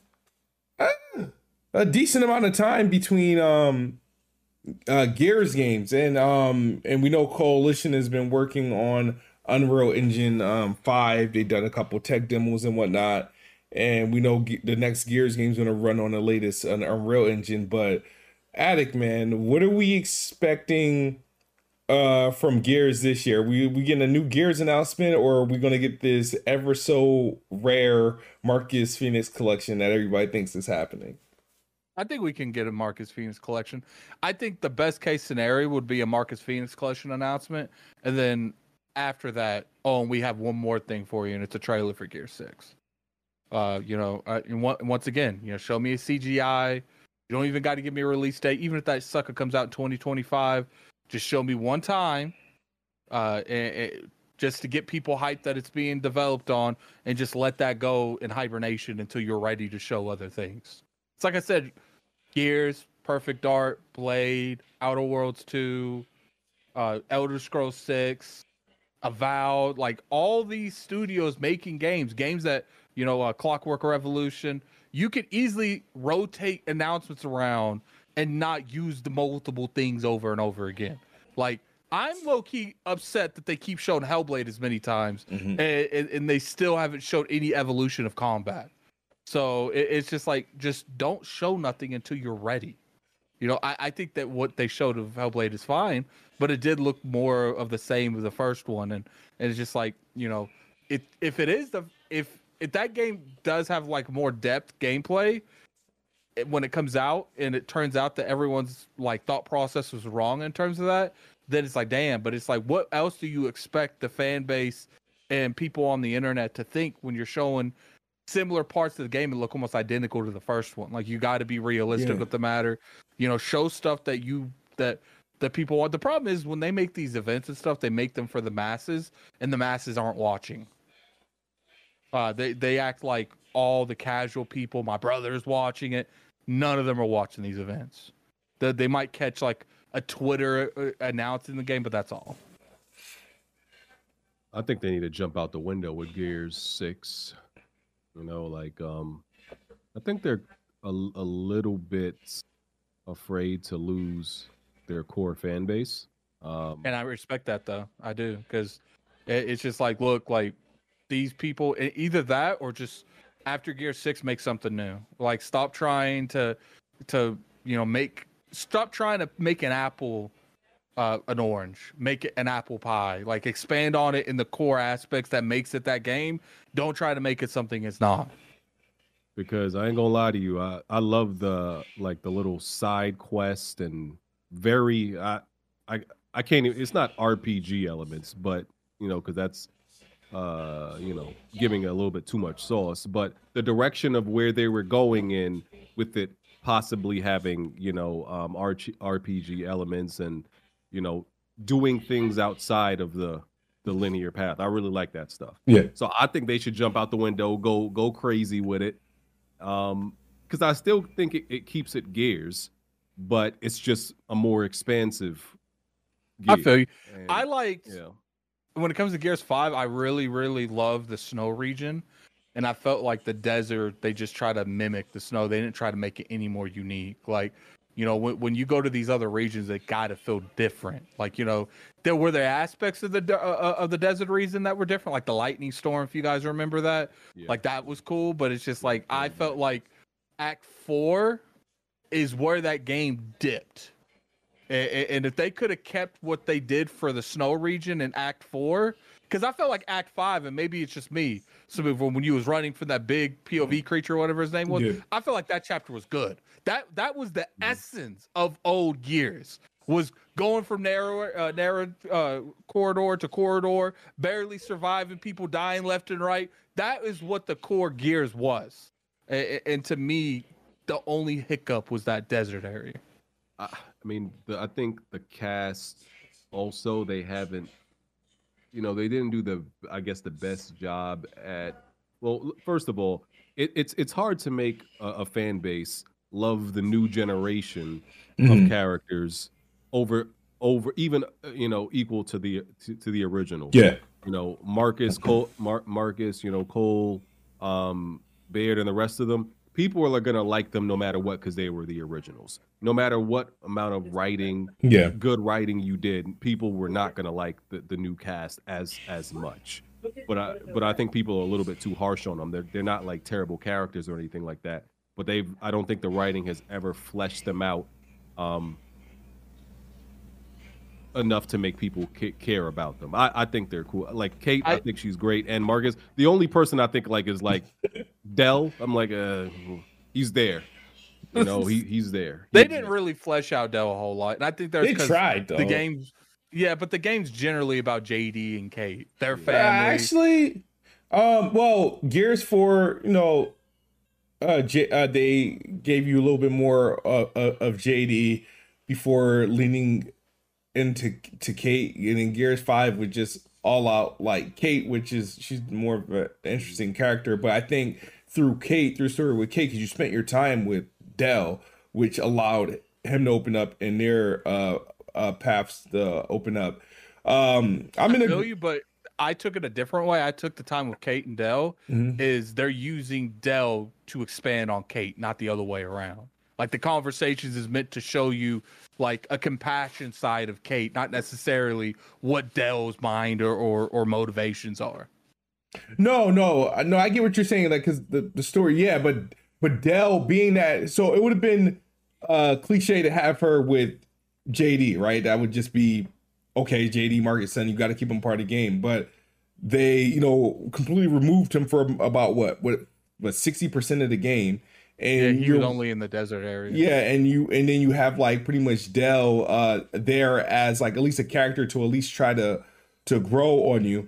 a decent amount of time between Gears games, and we know Coalition has been working on Unreal Engine 5. They've done a couple tech demos and whatnot, and we know the next Gears game is going to run on the latest Unreal Engine. But Attic, man, what are we expecting from Gears this year? We getting a new Gears announcement, or are we going to get this ever so rare Marcus Phoenix collection that everybody thinks is happening? I think we can get a Marcus Phoenix collection. I think the best case scenario would be a Marcus Phoenix collection announcement, and then after that, and we have one more thing for you, and it's a trailer for Gear 6. And once again, show me a CGI. You don't even got to give me a release date. Even if that sucker comes out in 2025, just show me one time, and just to get people hyped that it's being developed on, and just let that go in hibernation until you're ready to show other things. It's like I said, Gears, Perfect Dark, Blade, Outer Worlds 2, Elder Scrolls 6, Avowed, like all these studios making games that, Clockwork Revolution, you could easily rotate announcements around and not use the multiple things over and over again. Like, I'm low-key upset that they keep showing Hellblade as many times, and they still haven't showed any evolution of combat. So it's just like, just don't show nothing until you're ready. I think that what they showed of Hellblade is fine, but it did look more of the same as the first one, and it's just like, if that game does have like more depth gameplay when it comes out, and it turns out that everyone's like thought process was wrong in terms of that, then it's like, damn. But it's like, what else do you expect the fan base and people on the internet to think when you're showing similar parts of the game that look almost identical to the first one? Like, you got to be realistic with the matter. Show stuff that people want. The problem is when they make these events and stuff, they make them for the masses, and the masses aren't watching. They act like all the casual people, my brother's watching it. None of them are watching these events. They might catch like a Twitter announcing the game, but that's all. I think they need to jump out the window with Gears 6. I think they're a little bit afraid to lose their core fan base. And I respect that, though. I do, because it's just like, look, like these people, either that or just after Gear 6, make something new. Like, stop trying to stop trying to make an apple an orange, make it an apple pie. Like, expand on it in the core aspects that makes it that game. Don't try to make it something it's not. Because I ain't gonna lie to you, I love the little side quest and very I can't even, it's not RPG elements, but because that's giving it a little bit too much sauce. But the direction of where they were going in with it possibly having RPG elements and doing things outside of the linear path. I really like that stuff. Yeah. So I think they should jump out the window, go crazy with it. Because I still think it keeps it Gears, but it's just a more expansive Gear. I feel you. And I liked when it comes to Gears 5, I really, really love the snow region. And I felt like the desert, they just try to mimic the snow. They didn't try to make it any more unique. Like, when you go to these other regions, they gotta feel different. Like, there were aspects of the desert region that were different, like the lightning storm, if you guys remember that. Yeah. Like, that was cool, but it's just like, I felt like Act 4 is where that game dipped. And if they could have kept what they did for the snow region in Act 4, because I felt like Act 5, and maybe it's just me, so when you was running from that big POV creature or whatever his name was, I felt like that chapter was good. That was the essence of old Gears, was going from narrow corridor to corridor, barely surviving, people dying left and right. That is what the core Gears was. And to me, the only hiccup was that desert area. I think the cast also, they haven't, they didn't do the best job at, well, first of all, it's hard to make a fan base love the new generation of characters over even equal to the original. Yeah. Marcus, Cole, Cole, Baird, and the rest of them. People are gonna like them no matter what, because they were the originals. No matter what amount of writing, good writing you did, people were not gonna like the new cast as much. But I think people are a little bit too harsh on them. They're not like terrible characters or anything like that. But I don't think the writing has ever fleshed them out enough to make people care about them. I think they're cool. Like Kate, I think she's great, and Marcus. The only person I think like is like Dell. I'm like, he's there. He's there. They didn't really flesh out Dell a whole lot, and I think they tried though. The game's but the game's generally about JD and Kate, their family. Actually, well, Gears 4, they gave you a little bit more of JD before leaning into Kate, and then Gears 5 would just all out like Kate, which is she's more of an interesting character. But I think through story with Kate, because you spent your time with Dell, which allowed him to open up and their paths to open up. I'm in feel you, but I took it a different way. I took the time with Kate and Dell. Is they're using Dell to expand on Kate, not the other way around. Like the conversations is meant to show you like a compassion side of Kate, not necessarily what Dell's mind or motivations are. No, I get what you're saying, like because the story, yeah, but Dell being that, so it would have been cliche to have her with JD, right? That would just be okay. JD Marcus son, you got to keep him part of the game, but they, completely removed him for about what 60% of the game, and he was only in the desert area. Yeah, and then you have like pretty much Dell there as like at least a character to at least try to grow on you.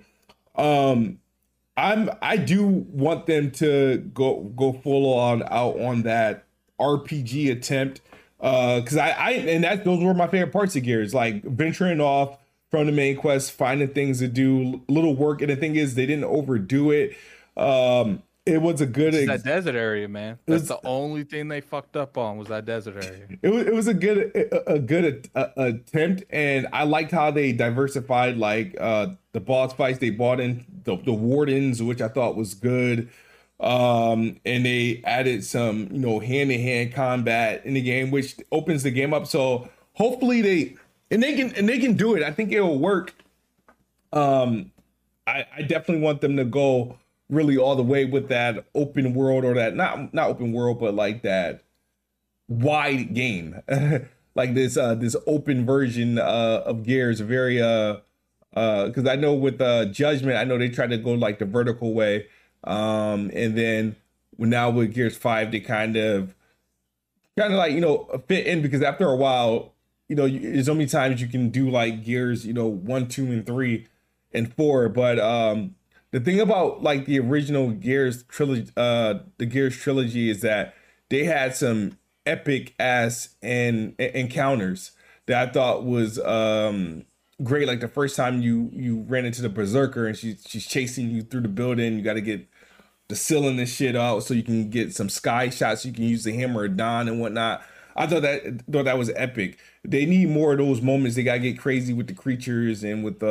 I do want them to go full on out on that RPG attempt, because those were my favorite parts of Gears, like venturing off from the main quest, finding things to do, little work, and the thing is they didn't overdo it. It was a good that desert area, man. That's the only thing they fucked up on was that desert area. It was a good attempt, and I liked how they diversified like the boss fights. They brought in the wardens, which I thought was good. And they added some hand-to-hand combat in the game, which opens the game up. So hopefully they can do it. I think it'll work. I definitely want them to go really all the way with that open world, or that not open world, but like that wide game, like this open version of Gears. Very because I know with Judgment, I know they tried to go like the vertical way, and then now with Gears 5, they kind of like fit in, because after a while, there's so many times you can do like Gears 1, 2, and 3 and 4, but the thing about like the original Gears trilogy, the Gears trilogy, is that they had some epic ass encounters that I thought was great. Like the first time you ran into the Berserker and she's chasing you through the building, you got to get the ceiling and shit out so you can get some sky shots. You can use the Hammer of Dawn and whatnot. I thought that was epic. They need more of those moments. They gotta get crazy with the creatures and with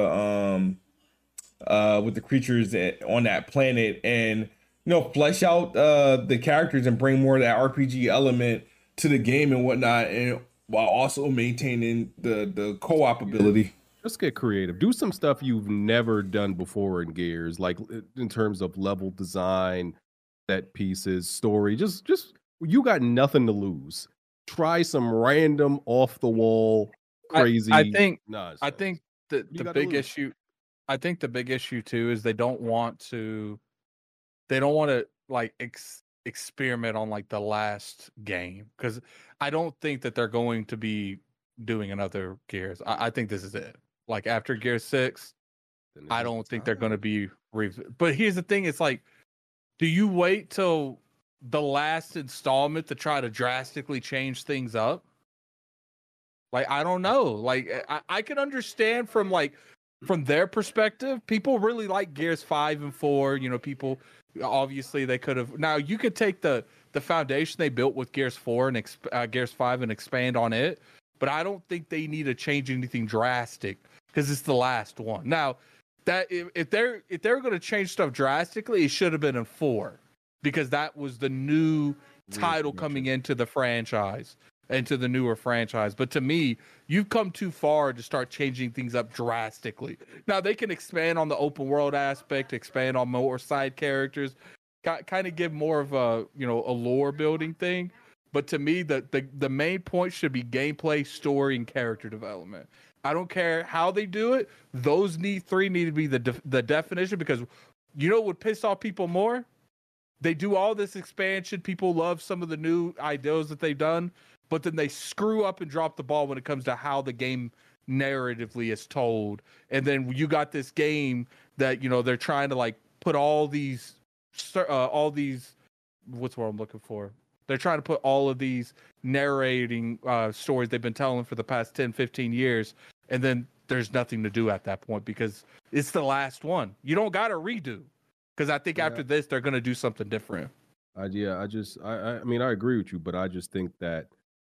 the creatures on that planet, and flesh out the characters and bring more of that RPG element to the game and whatnot, and while also maintaining the co-op ability. Just get creative. Do some stuff you've never done before in Gears, like in terms of level design, set pieces, story. Just you got nothing to lose. Try some random off the wall crazy. I think the big issue. I think the big issue too is they don't want to like experiment on like the last game, because I don't think that they're going to be doing another Gears. I think this is it. Like after Gears 6, I don't think they're going to be. But here's the thing: it's like, do you wait till the last installment to try to drastically change things up? Like, I don't know. Like I can understand from their perspective, people really like Gears 5 and 4. People obviously they could have. Now you could take the foundation they built with Gears 4 and Gears 5 and expand on it, but I don't think they need to change anything drastic because it's the last one. Now that if they're going to change stuff drastically, it should have been in 4, because that was the new title coming into the franchise. Into the newer franchise. But to me, you've come too far to start changing things up drastically. Now they can expand on the open world aspect, expand on more side characters, kind of give more of a a lore building thing. But to me, the main point should be gameplay, story, and character development. I don't care how they do it. Those three need to be the definition, because what would piss off people more? They do all this expansion. People love some of the new ideas that they've done, but then they screw up and drop the ball when it comes to how the game narratively is told. And then you got this game that, they're trying to like put all these, what's what I'm looking for? They're trying to put all of these narrating stories they've been telling for the past 10, 15 years. And then there's nothing to do at that point because it's the last one. You don't got to redo because I think after this they're gonna do something different. I mean, I agree with you, but I just think that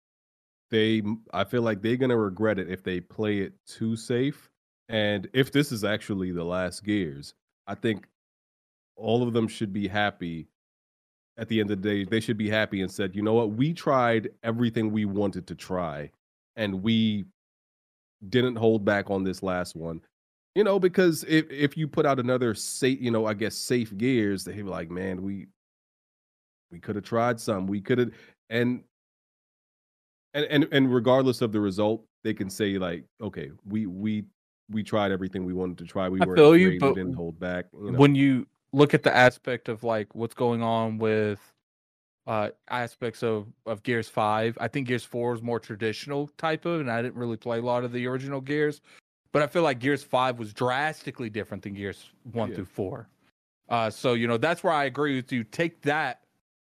I feel like they're gonna regret it if they play it too safe. And if this is actually the last Gears, I think all of them should be happy. At the end of the day, they should be happy and said, you know what, we tried everything we wanted to try, and we didn't hold back on this last one. You know, because if you put out another safe, you know, I guess safe Gears, they'd be like, man, we could have tried some. We could have, and regardless of the result, they can say like, okay, we tried everything we wanted to try. We were afraid, we didn't hold back. You know? When you look at the aspect of like what's going on with aspects of Gears 5, I think Gears 4 is more traditional type of, and I didn't really play a lot of the original Gears, but I feel like Gears 5 was drastically different than Gears 1 through 4. So, you know, that's where I agree with you. Take that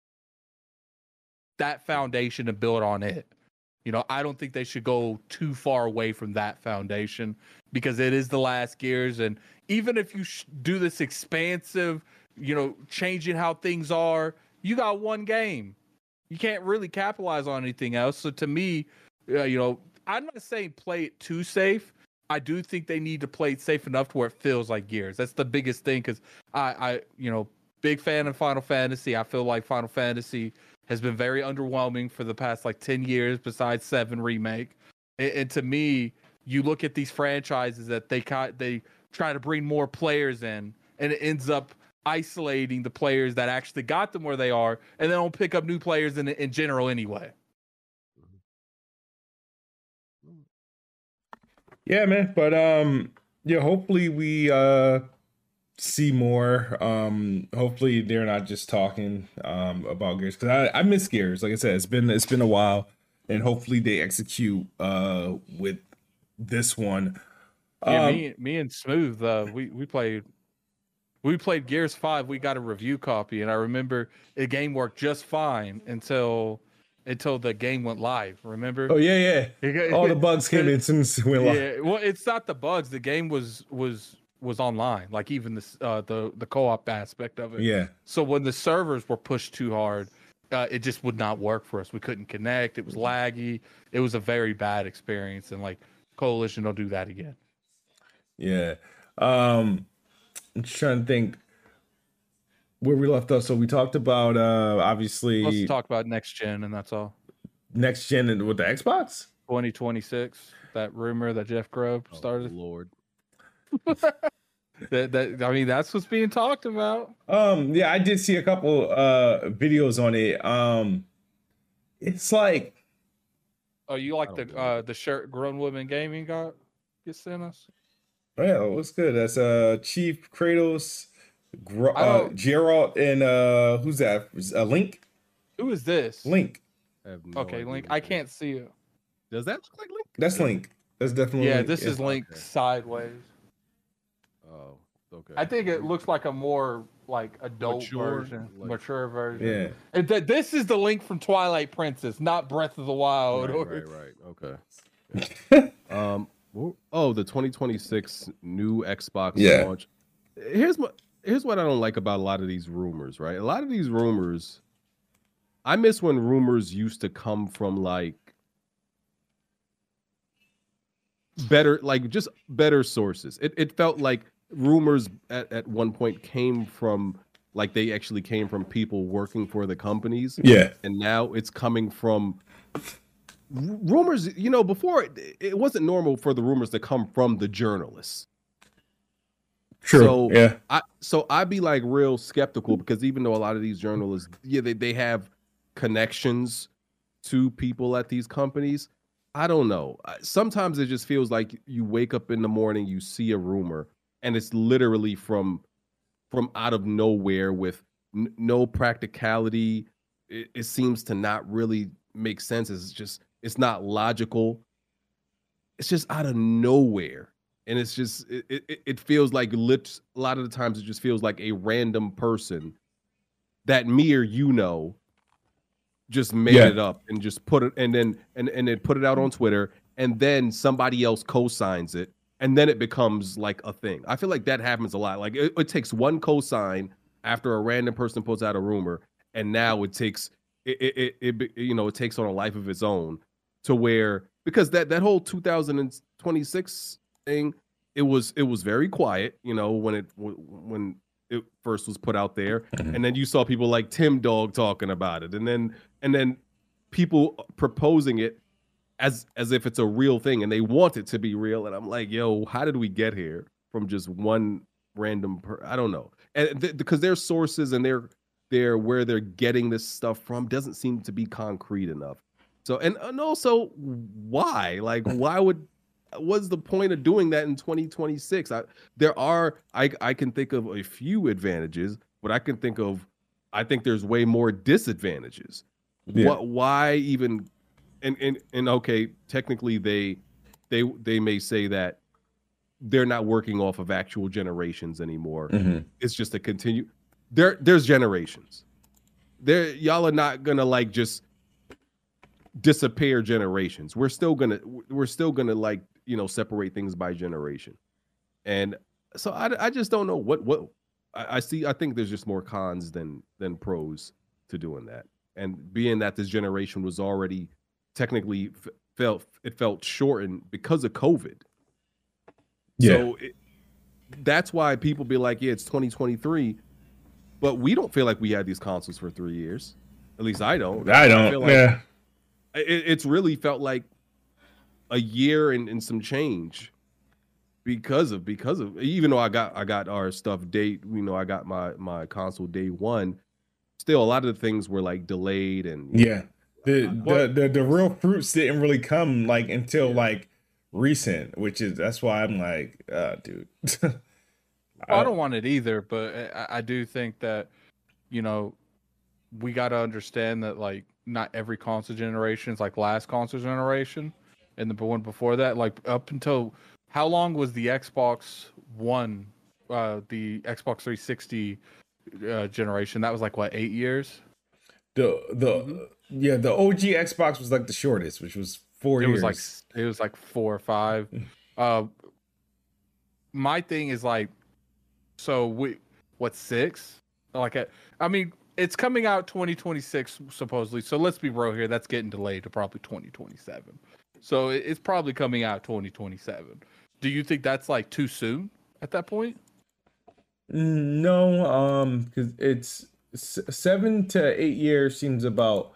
foundation and build on it. You know, I don't think they should go too far away from that foundation because it is the last Gears. And even if you do this expansive, you know, changing how things are, you got one game. You can't really capitalize on anything else. So to me, you know, I'm not saying play it too safe. I do think they need to play it safe enough to where it feels like Gears. That's the biggest thing because I, you know, big fan of Final Fantasy. I feel like Final Fantasy has been very underwhelming for the past like 10 years besides 7 Remake. And to me, you look at these franchises that they try to bring more players in, and it ends up isolating the players that actually got them where they are, and they don't pick up new players in general anyway. Yeah, man. But yeah, hopefully we see more. Hopefully they're not just talking about Gears, because I miss Gears. Like I said, it's been a while, and hopefully they execute with this one. Yeah, me and Smooth, we played Gears 5. We got a review copy, and I remember the game worked just fine until the game went live. Remember? Oh yeah. All the bugs came in since it went live. Yeah, well, it's not the bugs. The game was online, like even the co-op aspect of it. Yeah. So when the servers were pushed too hard, it just would not work for us. We couldn't connect. It was laggy. It was a very bad experience, and like Coalition don't do that again. Yeah. I'm just trying to think where we left off. So we talked about obviously Let's talk about next gen, and that's all. Next gen and with the Xbox 2026. That rumor that Jeff Grubb started. Oh, Lord. that I mean, that's what's being talked about. Yeah, I did see a couple videos on it. It's like, oh, you like the shirt Grown Women Gaming get sent us? Yeah, what's good? That's Chief, Kratos, Geralt, and who's that? Link. Who is this? Link. Okay, Link. I can't see it. Does that look like Link? That's Link. That's definitely Link. This is Link sideways. Oh, okay. I think it looks like a more like adult version, mature version. Yeah. And this is the Link from Twilight Princess, not Breath of the Wild. Right. Okay. Oh, the 2026 new Xbox launch. Here's what I don't like about a lot of these rumors, right? A lot of these rumors, I miss when rumors used to come from like just better sources. It felt like rumors at one point came from like they actually came from people working for the companies. Yeah. And now it's coming from rumors. You know, before it wasn't normal for the rumors to come from the journalists. True. So, yeah. I'd be like real skeptical because even though a lot of these journalists, they have connections to people at these companies. I don't know. Sometimes it just feels like you wake up in the morning, you see a rumor, and it's literally from out of nowhere with no practicality. It seems to not really make sense. It's not logical. It's just out of nowhere. And it's just, it feels like a lot of the times it just feels like a random person that me or just made it up and just put it and then put it out on Twitter, and then somebody else co-signs it, and then it becomes like a thing. I feel like that happens a lot. Like it takes one cosign after a random person puts out a rumor, and now it takes it takes on a life of its own, to where, because that whole 2026 thing, it was very quiet, when it first was put out there, and then you saw people like Tim Dog talking about it, and then people proposing it as if it's a real thing, and they want it to be real. And I'm like, yo, how did we get here from just one random I don't know. And because their sources and their where they're getting this stuff from doesn't seem to be concrete enough. So and also, why? Like, what's the point of doing that in 2026? I can think of a few advantages, but I think there's way more disadvantages. Yeah. Why even? And okay, technically they may say that they're not working off of actual generations anymore. It's just a continue. There's generations. Y'all are not gonna like just disappear generations. We're still gonna like, separate things by generation. And so I just don't know what I see. I think there's just more cons than pros to doing that. And being that this generation was already technically felt shortened because of COVID. Yeah. So that's why people be like, yeah, it's 2023, but we don't feel like we had these consoles for 3 years. At least I don't. I don't. feel like Yeah. It's really felt like a year and some change because of even though I got our stuff date, I got my console day one. Still, a lot of the things were like delayed and Yeah. The real fruits didn't really come like until like recent, that's why I'm like, dude. I don't want it either, but I do think that, we got to understand that, like, not every console generation is like last console generation, and the one before that, like up until how long was the Xbox One, the Xbox 360 generation? That was like what, 8 years? The OG Xbox was like the shortest, which was 4 years. It was like 4 or 5. My thing is like, so what's 6? Like, I mean, it's coming out 2026 supposedly. So let's be real here. That's getting delayed to probably 2027. So it's probably coming out 2027. Do you think that's like too soon at that point? No, because it's 7 to 8 years seems about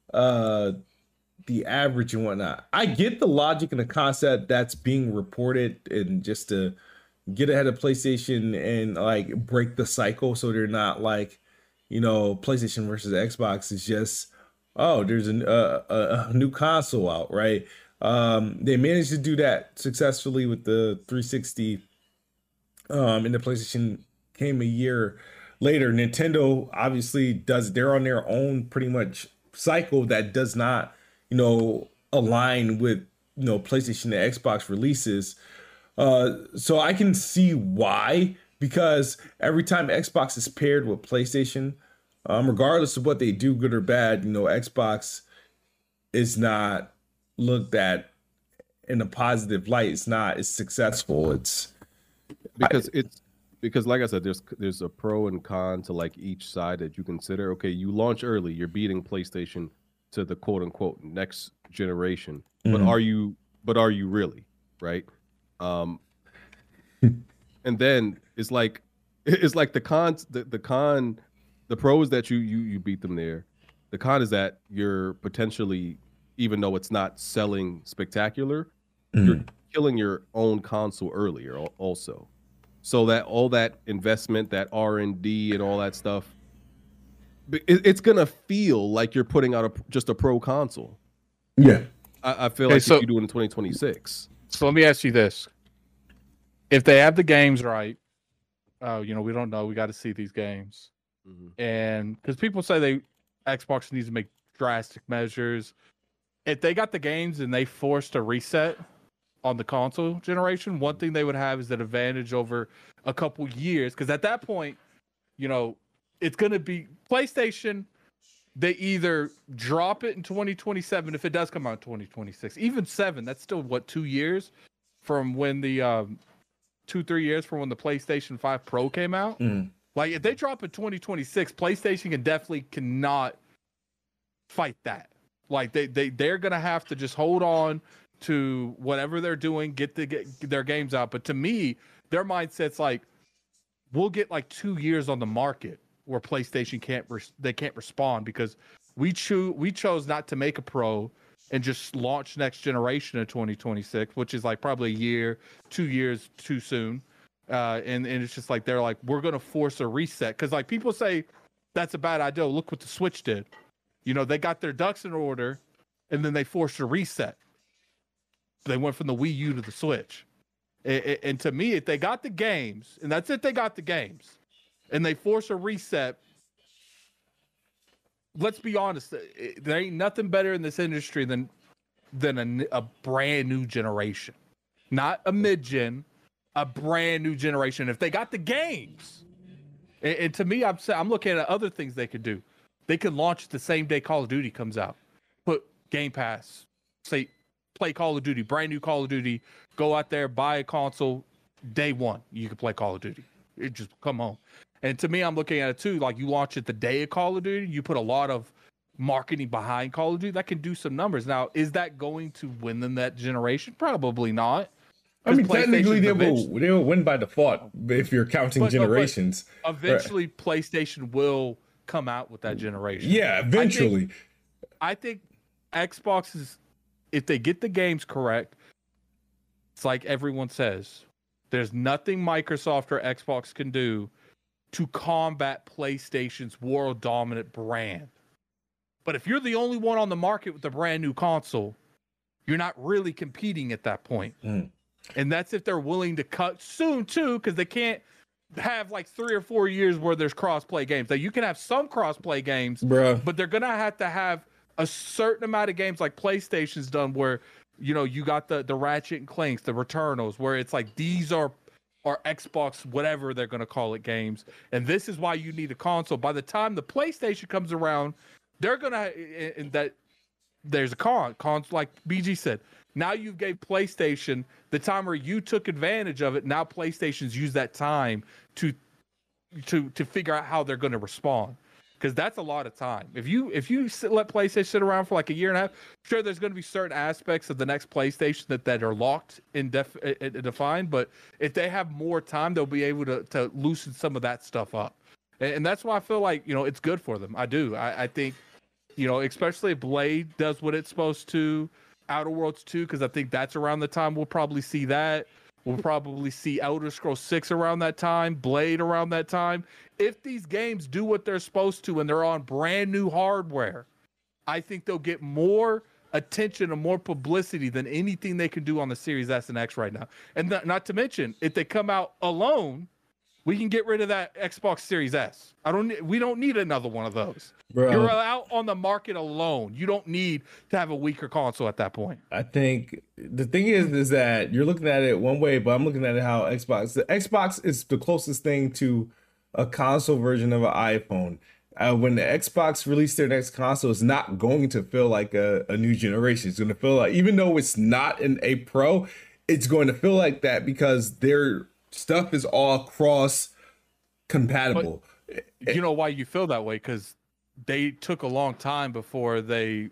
the average and whatnot. I get the logic and the concept that's being reported, and just to get ahead of PlayStation and like break the cycle, so they're not like, PlayStation versus Xbox is just, oh, there's a new console out, right? They managed to do that successfully with the 360, and the PlayStation came a year later. Nintendo obviously they're on their own pretty much cycle that does not, align with, PlayStation and Xbox releases. So I can see why, because every time Xbox is paired with PlayStation, regardless of what they do, good or bad, Xbox is not looked at in a positive light. It's not as successful. Because like I said, there's a pro and con to like each side that you consider. Okay, you launch early, you're beating PlayStation to the quote unquote next generation. But are you really, right? And then it's like the cons, the pros that you beat them there. The con is that you're potentially, even though it's not selling spectacular, you're killing your own console earlier also. So that all that investment, that R&D and all that stuff, it's gonna feel like you're putting out just a pro console. Yeah, I feel like if you do it in 2026. So let me ask you this: if they have the games right, we don't know. We got to see these games, and because people say Xbox needs to make drastic measures. If they got the games and they forced a reset on the console generation, one thing they would have is an advantage over a couple years, because at that point, it's going to be PlayStation. They either drop it in 2027 if it does come out in 2026, even 7. That's still 2 years from when the 2-3 years from when the PlayStation 5 Pro came out. Like if they drop in 2026, PlayStation cannot fight that. Like they're gonna have to just hold on to whatever they're doing, get their games out. But to me, their mindset's like, we'll get like 2 years on the market where PlayStation can't respond because we chose not to make a Pro and just launch next generation in 2026, which is like probably a year, 2 years too soon. And it's just like they're like, we're gonna force a reset because like people say that's a bad idea. Look what the Switch did. You know, they got their ducks in order, and then they forced a reset. They went from the Wii U to the Switch. And to me, if they got the games, and that's it, they got the games, and they force a reset, let's be honest, there ain't nothing better in this industry than a brand new generation. Not a mid-gen, a brand new generation. If they got the games, and to me, I'm looking at other things they could do. They could launch the same day Call of Duty comes out. Put Game Pass, say, play Call of Duty, brand new Call of Duty, go out there, buy a console, day one, you can play Call of Duty. It just come home. And to me, I'm looking at it too, like you launch it the day of Call of Duty, you put a lot of marketing behind Call of Duty, that can do some numbers. Now, is that going to win them that generation? Probably not. I mean, technically they'll win by default if you're counting generations. But eventually, right. PlayStation will come out with that generation. Yeah, eventually. I think Xbox is, if they get the games correct, it's like everyone says, there's nothing Microsoft or Xbox can do to combat PlayStation's world dominant brand. But if you're the only one on the market with a brand new console, you're not really competing at that point. And that's if they're willing to cut soon too, because they can't have like 3 or 4 years where there's cross-play games. That you can have some cross-play games, but they're gonna have to have a certain amount of games like PlayStation's done, where you know you got the Ratchet and Clanks, the Returnals, where it's like these are Xbox whatever they're gonna call it games, and this is why you need a console. By the time the PlayStation comes around, they're gonna there's a cons like BG said. Now you gave PlayStation the time where you took advantage of it. Now PlayStation's used that time to figure out how they're going to respond, because that's a lot of time. If you let PlayStation sit around for like a year and a half, sure, there's going to be certain aspects of the next PlayStation that are locked and defined. But if they have more time, they'll be able to loosen some of that stuff up, and that's why I feel like it's good for them. I do. I think especially if Blade does what it's supposed to. Outer Worlds 2, because I think that's around the time we'll probably see that. We'll probably see Elder Scrolls 6 around that time, Blade around that time. If these games do what they're supposed to and they're on brand new hardware, I think they'll get more attention and more publicity than anything they can do on the Series S and X right now. And not to mention, if they come out alone, we can get rid of that Xbox Series S. We don't need another one of those. Bro. You're out on the market alone. You don't need to have a weaker console at that point. I think the thing is that you're looking at it one way, but I'm looking at it how the Xbox is the closest thing to a console version of an iPhone. When the Xbox released their next console, it's not going to feel like a new generation. It's going to feel like, even though it's not a Pro, it's going to feel like that because their stuff is all cross compatible. But you know why you feel that way? Because they took a long time before they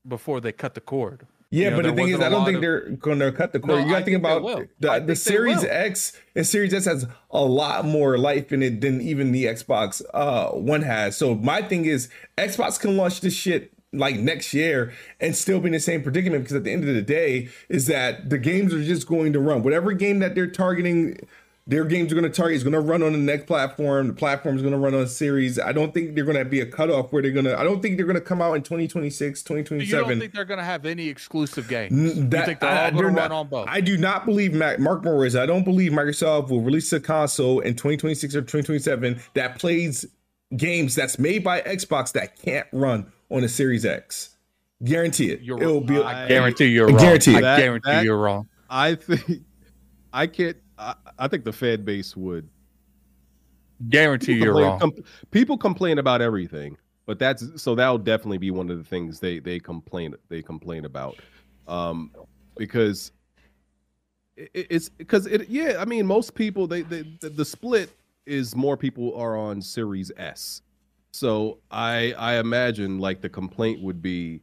cut the cord. Yeah, but the thing is, I don't think they're going to cut the cord. You got to think about the Series X, and Series S has a lot more life in it than even the Xbox One has. So my thing is, Xbox can launch this shit like next year and still be in the same predicament, because at the end of the day is that the games are just going to run. Whatever game that they're targeting, their games are going to target is going to run on the next platform. The platform is going to run on Series. I don't think they're going to be a cutoff where I don't think they're going to come out in 2026, 2027. You don't think they're going to have any exclusive games? You think they're all going to run on both? I do not believe, Mark Morris, I don't believe Microsoft will release a console in 2026 or 2027 that plays games that's made by Xbox that can't run on a Series X. Guarantee it. I guarantee you're wrong. I guarantee you're wrong. I think I can't. I think the fan base would guarantee you're wrong. People complain about everything, but that'll definitely be one of the things they complain about, because it's because yeah, I mean, most people the split is more people are on Series S. So I imagine like the complaint would be,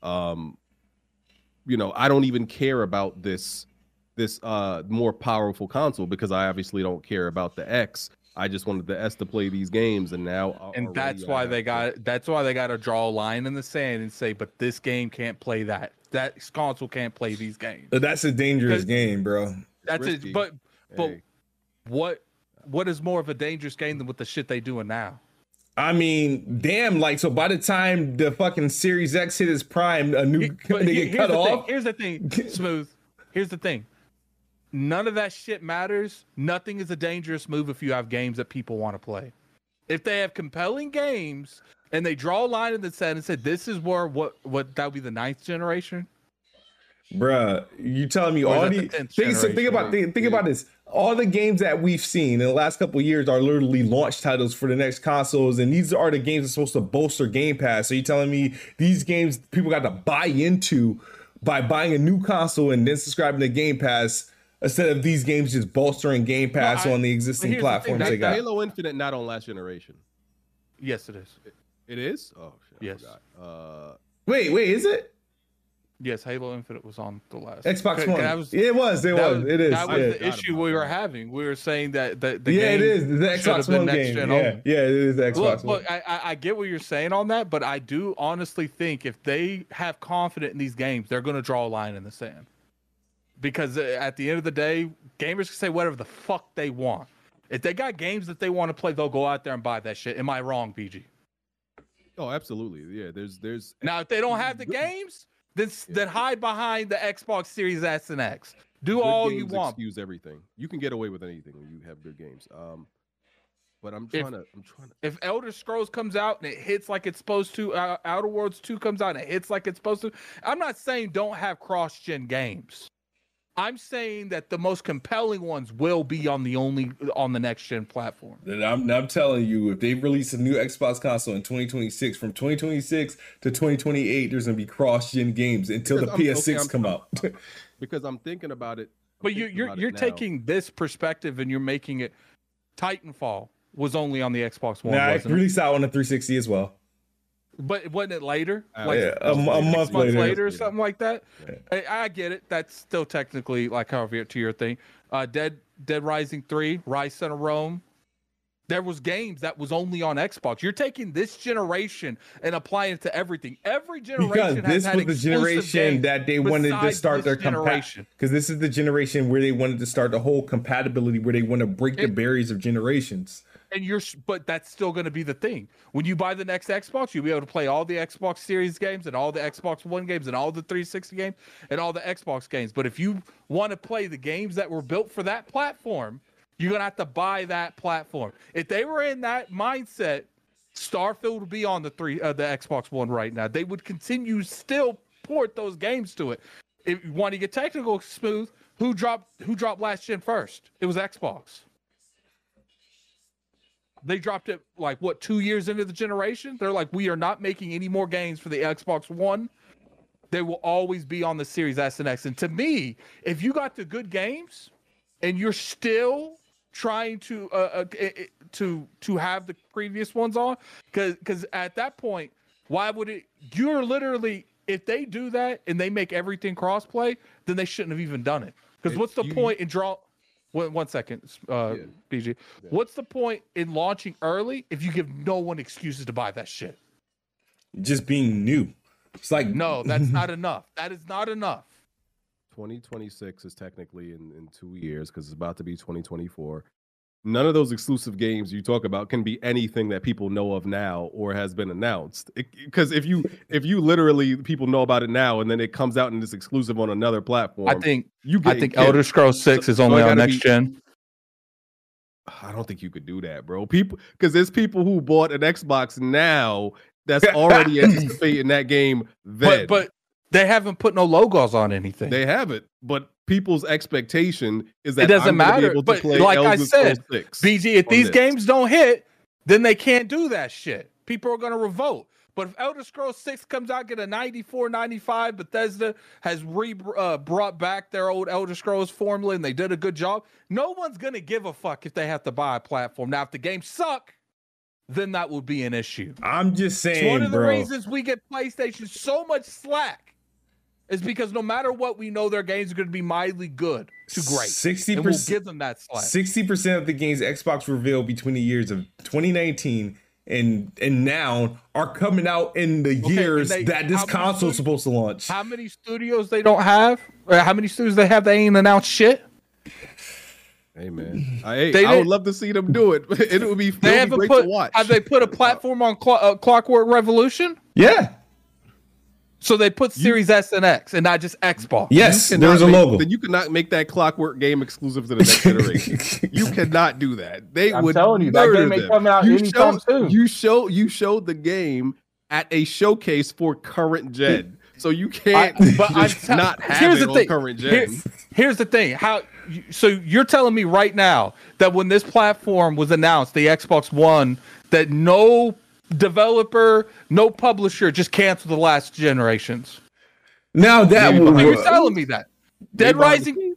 you know, I don't even care about this more powerful console because I obviously don't care about the X. I just wanted the S to play these games, and now that's why they got to draw a line in the sand and say, but this game can't play that. That console can't play these games. But that's a dangerous game, bro. That's it. But what is more of a dangerous game than what the shit they doing now? I mean, damn, like, so by the time the fucking Series X hit its prime, they get cut off. Here's the thing, Smooth. Here's the thing. None of that shit matters. Nothing is a dangerous move if you have games that people want to play. If they have compelling games and they draw a line in the sand and said, this is where what that would be the 9th generation. Bruh, you telling me all the think about this. All the games that we've seen in the last couple of years are literally launch titles for the next consoles, and these are the games that's supposed to bolster Game Pass. So you telling me these games people got to buy into by buying a new console and then subscribing to Game Pass instead of these games just bolstering Game Pass on the existing platforms they got? Halo Infinite not on last generation. Yes, it is. It is? Oh shit. Yes. Wait, is it? Yes, Halo Infinite was on the last Xbox One. It is. That was the issue we were having. We were saying that the game it is the Xbox One game. Yeah, it is the Xbox One. Look, I get what you're saying on that, but I do honestly think if they have confidence in these games, they're going to draw a line in the sand. Because at the end of the day, gamers can say whatever the fuck they want. If they got games that they want to play, they'll go out there and buy that shit. Am I wrong, BG? Oh, absolutely. Yeah, there's now if they don't have the games, then hide behind the Xbox Series S and X. Do all you want. Excuse everything. You can get away with anything when you have good games. But I'm trying to. If Elder Scrolls comes out and it hits like it's supposed to, Outer Worlds 2 comes out and it hits like it's supposed to. I'm not saying don't have cross-gen games. I'm saying that the most compelling ones will be on the next gen platform. I'm telling you, if they release a new Xbox console in 2026, from 2026 to 2028, there's gonna be cross-gen games until the PS6 come out. Because I'm thinking about it. But you're taking this perspective and you're making it. Titanfall was only on the Xbox One. Nah, it released out on the 360 as well. But wasn't it later? A month later or something like that? Yeah. I get it. That's still technically like however to your thing. Dead Rising 3, Rise Son of Rome. There was games that was only on Xbox. You're taking this generation and applying it to everything. Every generation has had exclusive games. This was the generation that they wanted to start their compatibility. Because this is the generation where they wanted to start the whole compatibility, where they want to break the barriers of generations. But that's still going to be the thing. When you buy the next Xbox, you'll be able to play all the Xbox Series games and all the Xbox One games and all the 360 games and all the Xbox games. But if you want to play the games that were built for that platform, you're going to have to buy that platform. If they were in that mindset, Starfield would be on the Xbox One right now. They would continue still port those games to it. If you want to get technical, Smooth, who dropped last gen first? It was Xbox. They dropped it 2 years into the generation? They're like, we are not making any more games for the Xbox One. They will always be on the Series S and X. And to me, if you got the good games and you're still trying to have the previous ones on, because at that point, why would it? You're literally, if they do that and they make everything crossplay, then they shouldn't have even done it. Because what's the point in draw? One second, BG. Yeah. What's the point in launching early if you give no one excuses to buy that shit? Just being new. It's like no, that's not enough. That is not enough. 2026 is technically in 2 years because it's about to be 2024. None of those exclusive games you talk about can be anything that people know of now or has been announced. Because if you literally people know about it now and then it comes out and it's exclusive on another platform, I think Elder Scrolls 6 is only on next gen. I don't think you could do that, bro. Because there's people who bought an Xbox now that's already anticipating that game then. But they haven't put no logos on anything. They haven't, but people's expectation is that it doesn't matter. But like I said, BG, if these games don't hit, then they can't do that shit. People are going to revolt. But if Elder Scrolls 6 comes out, get a 94, 95, Bethesda has brought back their old Elder Scrolls formula and they did a good job, no one's going to give a fuck if they have to buy a platform. Now, if the games suck, then that would be an issue. I'm just saying, it's one of the bro. reasons we get PlayStation so much slack is because no matter what, we know their games are going to be mildly good to great. 60%, and we'll give them that slack. 60% of the games Xbox revealed between the years of 2019 and now are coming out in the years that this console is supposed to launch. How many studios they don't have? Or how many studios they have? They ain't announced shit. Hey man, I would love to see them do it. It would be, great to watch. Have they put a platform on Clockwork Revolution? Yeah. So they put Series S and X and not just Xbox. Yes, there's a logo. Then you cannot make that Clockwork game exclusive to the next generation. You cannot do that. I'm telling you, that game ain't coming out anytime soon. You showed the game at a showcase for current gen. So you can't not have it on current gen. Here's the thing. So you're telling me right now that when this platform was announced, the Xbox One, that no developer, no publisher just canceled the last generations? Now that you're telling me that Dead Rising,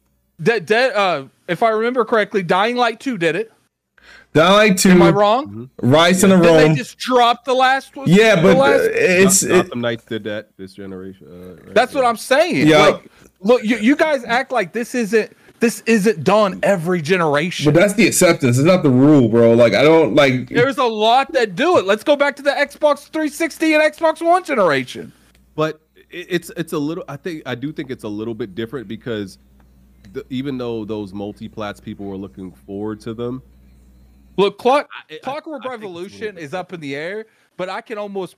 if I remember correctly, Dying Light 2 did it. Dying Light 2. Am I wrong? Rise in the Rome. They just dropped the last one. Yeah, but it's Gotham Knights did that this generation. That's what I'm saying. Yeah. Like, look, you guys act like this isn't done every generation. But that's the acceptance. It's not the rule, bro. Like, I don't like. There's a lot that do it. Let's go back to the Xbox 360 and Xbox One generation. But it's a little. I do think it's a little bit different because even though those multi-plats people were looking forward to them. Look, Clockwork Revolution is up in the air, but I can almost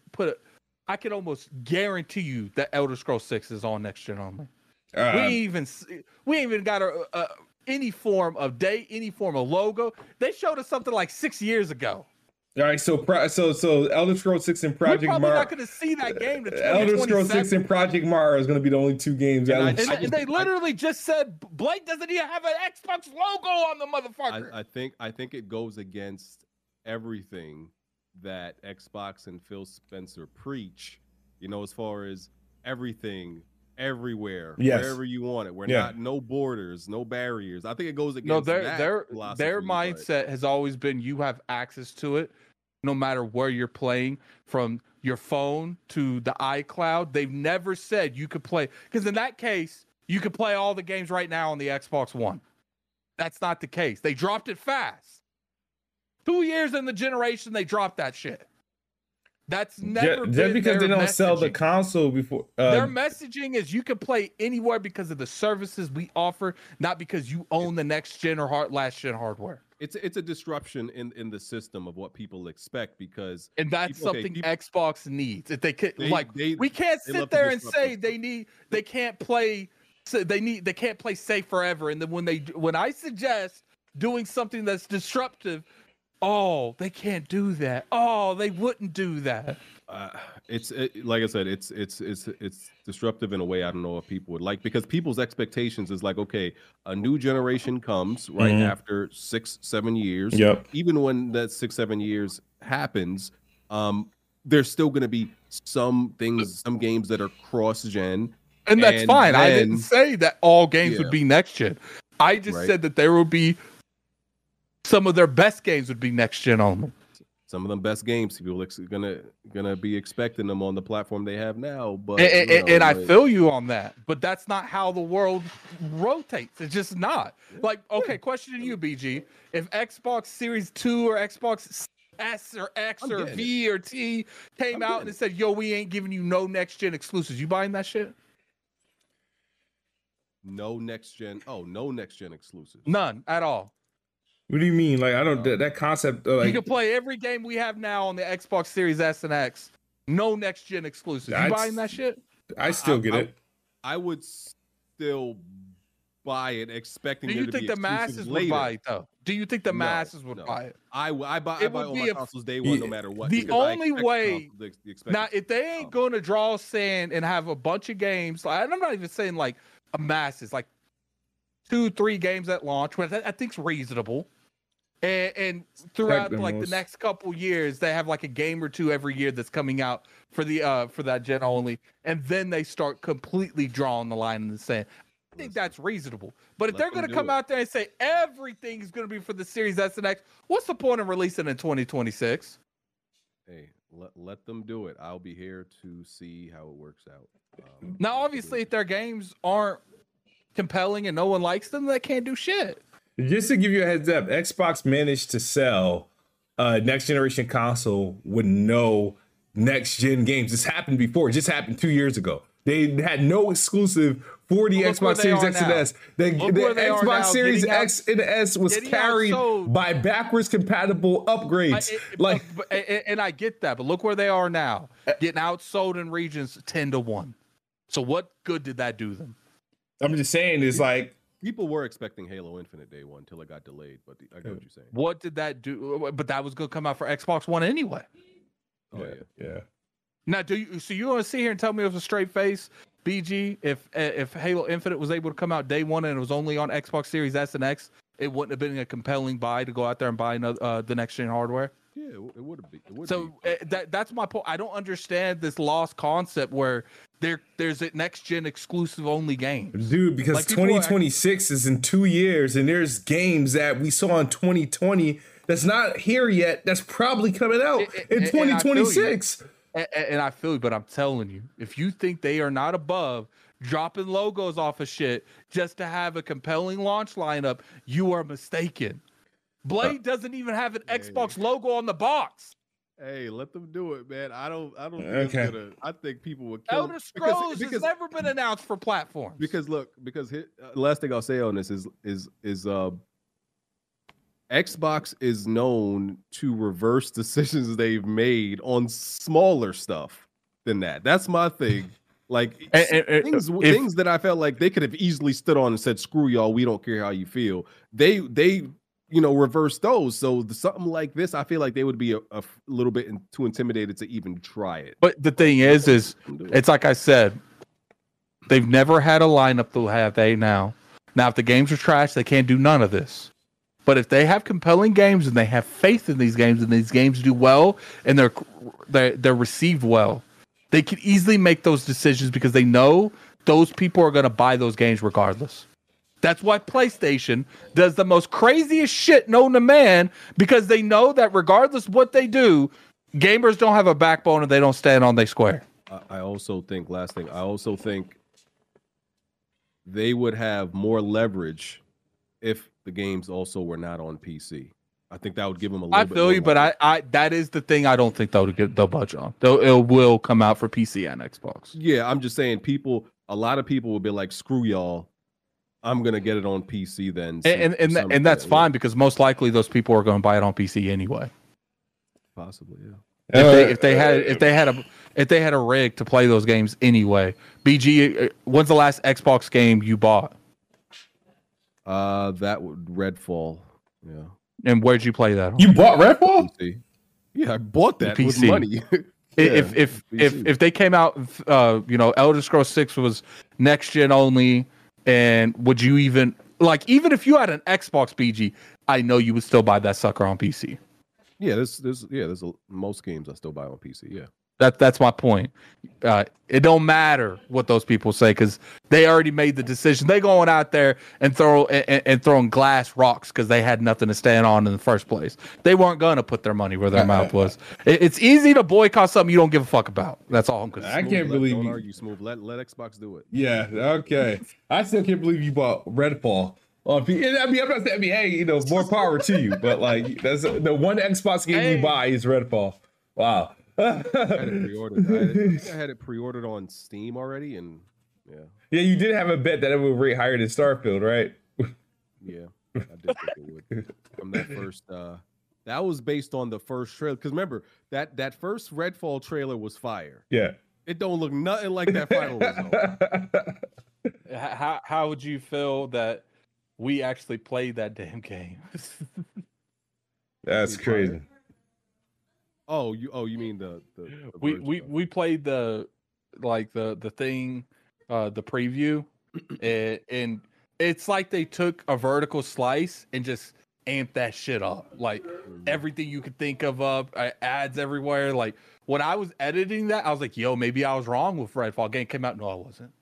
I can almost guarantee you that Elder Scrolls 6 is on next gen only. We ain't even got any form of date, any form of logo. They showed us something like 6 years ago. All right, so Elder Scrolls 6 and Project Mara. We're probably not going to see that game. Elder Scrolls 6 and Project Mara is going to be the only two games. And they literally just said Blake doesn't even have an Xbox logo on the motherfucker. I think it goes against everything that Xbox and Phil Spencer preach. You know, as far as everything, everywhere, wherever you want it. We're not no borders, no barriers. I think it goes against their mindset has always been you have access to it no matter where you're playing, from your phone to the iCloud. They've never said you could play, because in that case you could play all the games right now on the Xbox One. That's not the case. They dropped it fast. 2 years in the generation they dropped that shit. That's never just because they don't sell the console before. Their messaging is you can play anywhere because of the services we offer, not because you own the next gen or last gen hardware. It's a disruption in the system of what people expect, because that's something Xbox needs. If they could, we can't sit there and say they can't play safe forever. And then when I suggest doing something that's disruptive, oh, they can't do that. Oh, they wouldn't do that. Like I said, it's disruptive in a way I don't know if people would like, because people's expectations is like, okay, a new generation comes right after 6-7 years. Yep. Even when that 6-7 years happens, there's still going to be some games that are cross-gen. And that's fine. I didn't say that all games would be next-gen. I just said that there will be some of their best games would be next-gen only. Some of them best games, people are gonna be expecting them on the platform they have now. But I feel you on that. But that's not how the world rotates. It's just not. Like, okay, question to you, BG. If Xbox Series 2 or Xbox S or X or V or T came out and it said, yo, we ain't giving you no next-gen exclusives, you buying that shit? No next-gen exclusives. None at all. What do you mean? Like, I don't that concept. You can play every game we have now on the Xbox Series S and X. No next gen exclusives. You buying that shit? I still get it. I would still buy it, expecting. Do you think the masses would buy it though? Do you think the masses would buy it? I buy all my consoles day one, no matter what. The only way now, if they ain't going to draw sand and have a bunch of games, like, I'm not even saying like a masses, like 2-3 games at launch, which I think's reasonable. And throughout Tech like the demos. next couple years, they have like a game or two every year that's coming out for the for that gen only, and then they start completely drawing the line in the sand. I think that's reasonable. But if Let they're them going to do come it. out there and say everything's going to be for the Series S and X, what's the point of releasing in 2026? Hey, let them do it. I'll be here to see how it works out. Now, obviously, if their games aren't compelling and no one likes them, they can't do shit. Just to give you a heads up, Xbox managed to sell a next generation console with no next gen games. This happened before. It just happened 2 years ago. They had no exclusive for the Look where Xbox they Series are X and now. S. The Look where they are Xbox now, Series getting out- X and S was getting carried outsold. by backwards compatible upgrades. And I get that, but look where they are now, getting outsold in regions 10-1. So what good did that do them? I'm just saying, it's like People were expecting Halo Infinite day one until it got delayed, but I get what you're saying. What did that do? But that was going to come out for Xbox One anyway. Oh yeah. Now, so you want to sit here and tell me with a straight face, BG, if Halo Infinite was able to come out day one and it was only on Xbox Series S and X, it wouldn't have been a compelling buy to go out there and buy the next gen hardware? Yeah, it would be. So that's my point. I don't understand this lost concept where there's a next gen exclusive only games. Dude, because Like, people are 2026 is in 2 years, and there's games that we saw in 2020 that's not here yet. That's probably coming out in 2026. And I feel you, but I'm telling you, if you think they are not above dropping logos off of shit just to have a compelling launch lineup, you are mistaken. Blade doesn't even have an Xbox logo on the box. Hey, let them do it, man. I don't think Okay. it's gonna. I think people would kill Elder Scrolls has never been announced for platforms. because last thing I'll say on this is Xbox is known to reverse decisions they've made on smaller stuff than that. That's my thing. Like things that I felt like they could have easily stood on and said, "Screw y'all, we don't care how you feel." They reverse those. So something like this, I feel like they would be a little bit too intimidated to even try it. But the thing is it's like I said, they've never had a lineup they'll have they now. Now, if the games are trash, they can't do none of this. But if they have compelling games and they have faith in these games and these games do well and they're received well, they can easily make those decisions because they know those people are going to buy those games regardless. That's why PlayStation does the most craziest shit known to man, because they know that regardless what they do, gamers don't have a backbone and they don't stand on their square. I also think they would have more leverage if the games also were not on PC. I think that would give them a little bit. I feel you, but I that is the thing I don't think they'll budge on. It will come out for PC and Xbox. Yeah, I'm just saying a lot of people will be like, screw y'all. I'm gonna get it on PC then. And that's fine, because most likely those people are going to buy it on PC anyway. Possibly, yeah. If they had a rig to play those games anyway. BG, when's the last Xbox game you bought? That would Redfall. Yeah. And where'd you play that on? You bought Redfall? PC. Yeah, I bought that PC. with money. If they came out, Elder Scrolls 6 was next gen only, and would you even if you had an Xbox, BG, I know you would still buy that sucker on PC. Yeah, there's most games I still buy on PC. Yeah. That's my point. It don't matter what those people say, because they already made the decision. They going out there and throwing glass rocks because they had nothing to stand on in the first place. They weren't gonna put their money where their mouth was. It's easy to boycott something you don't give a fuck about. That's all I'm concerned. I can't believe Don't you. argue, Smooth. Let Xbox do it. Yeah, okay. I still can't believe you bought Redfall. I'm not saying, hey, more power to you, but like that's the one Xbox game you buy is Redfall. Wow. I had it pre-ordered. I had it pre-ordered on Steam already, and yeah. Yeah, you did have a bet that it would rate higher than Starfield, right? Yeah, I did think it would. From that first, that was based on the first trailer. Because remember that first Redfall trailer was fire. Yeah. It don't look nothing like that final result. How would you feel that we actually played that damn game? That's crazy. Oh, you mean the we played the thing, the preview, and it's like they took a vertical slice and just amped that shit up. Like everything you could think of ads everywhere. Like when I was editing that, I was like, yo, maybe I was wrong with Redfall. Game came out. No, I wasn't.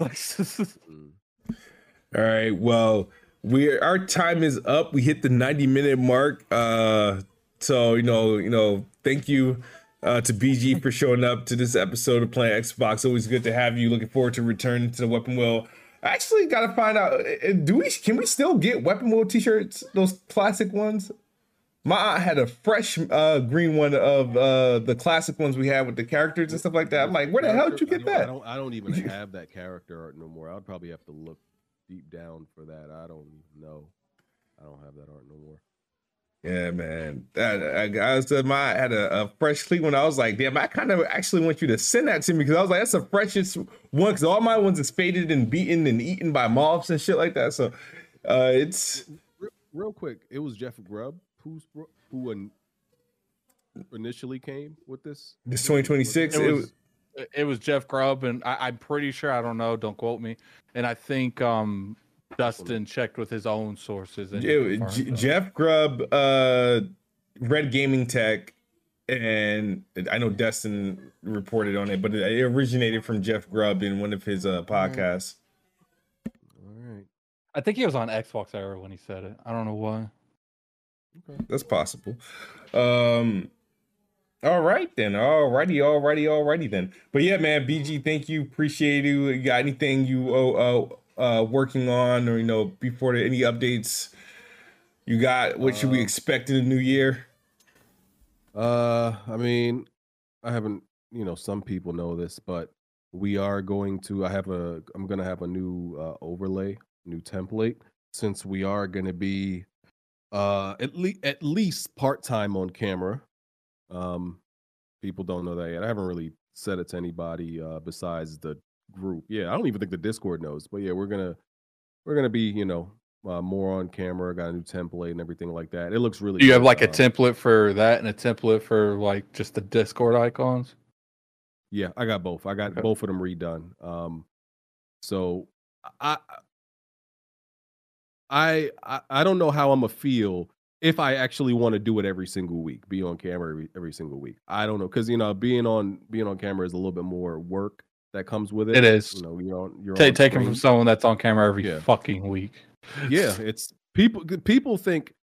All right. Well, our time is up. We hit the 90-minute mark. So thank you to BG for showing up to this episode of Playing Xbox. Always good to have you. Looking forward to returning to the Weapon Wheel. I actually gotta find out. Can we still get Weapon Wheel t-shirts? Those classic ones. My aunt had a fresh green one of the classic ones we had with the characters and stuff like that. I'm like, where the hell did you get that? I don't even have that character art no more. I would probably have to look deep down for that. I don't know. I don't have that art no more. Yeah, man. I had a fresh clean one. I was like, damn, I kind of actually want you to send that to me because I was like, that's the freshest one because all my ones is faded and beaten and eaten by moths and shit like that. So it's real quick. It was Jeff Grubb who initially came with this. This 2026. It was Jeff Grubb, and I'm pretty sure, I don't know, don't quote me. And I think Dustin checked with his own sources. And Jeff Grubb, Red Gaming Tech, and I know Dustin reported on it, but it originated from Jeff Grubb in one of his podcasts. All right. I think he was on Xbox Era when he said it. I don't know why. Okay. That's possible. All right then. Alrighty then. But yeah, man, BG, thank you. Appreciate you. You got anything you working on or before any updates you got? What should we expect in the new year? I mean, I haven't, some people know this, but we are going to I'm gonna have a new overlay, new template, since we are gonna be at least part-time on camera. People don't know that yet. I haven't really said it to anybody besides the group. Yeah, I don't even think the Discord knows. But yeah, we're gonna be more on camera. Got a new template and everything like that. It looks really. Do you have like a template for that and a template for like just the Discord icons? Yeah, I got both. I got both of them redone. So I don't know how I'm gonna feel if I actually want to do it every single week, be on camera every single week. I don't know, because being on camera is a little bit more work that comes with it. It is. You're taken from someone that's on camera every fucking week. Yeah, it's people think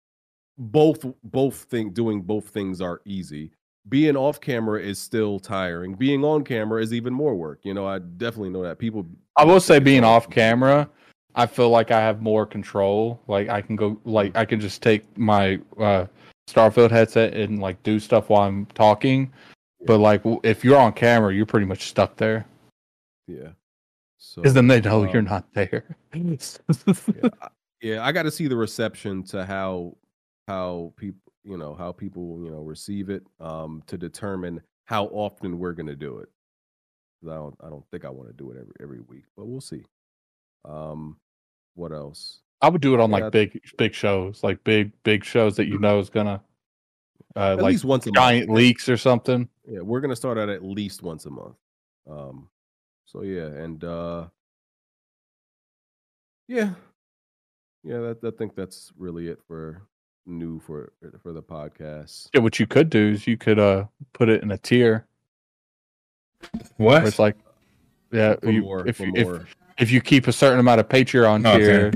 doing both things are easy. Being off camera is still tiring. Being on camera is even more work. I definitely know that people. I will say, being off camera, I feel like I have more control. Like I can just take my Starfield headset and like do stuff while I'm talking. But like if you're on camera, you're pretty much stuck there. Yeah. So because then they know you're not there. Yeah, I got to see the reception to how people receive it to determine how often we're gonna do it. I don't think I want to do it every week, but we'll see. What else? I would do it on like big shows, like big shows that is gonna at like least once a giant month. leaks or something. Yeah, we're gonna start out at least once a month. So yeah, and I think that's really it for the podcast. Yeah, what you could do is you could put it in a tier. What? Where it's like, if you keep a certain amount of Patreon tier,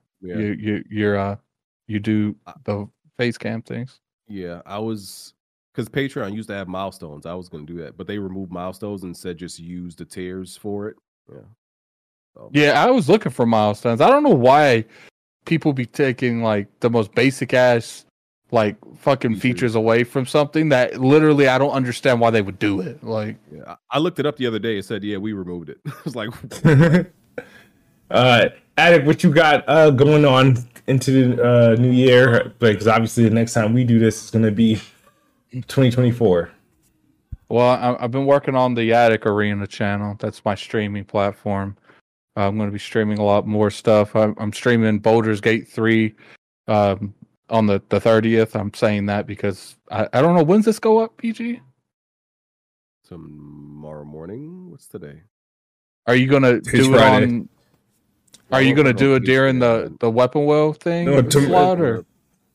you do the face cam things. Yeah, because Patreon used to have milestones. I was going to do that, but they removed milestones and said just use the tiers for it. Yeah. Yeah, I was looking for milestones. I don't know why people be taking like the most basic ass like fucking features away from something that literally I don't understand why they would do it. Like, yeah, I looked it up the other day. It said, yeah, we removed it. I was like, Attic, what you got going on into the new year? Because obviously the next time we do this is going to be 2024. Well, I've been working on the Attic Arena channel. That's my streaming platform. I'm going to be streaming a lot more stuff. I'm streaming Baldur's Gate 3 on the 30th. I'm saying that because I don't know, when's this go up, PG? Tomorrow morning. What's today? Are you going to do it on... Are you going to do it during the Weapon Wheel thing? No, slot, or?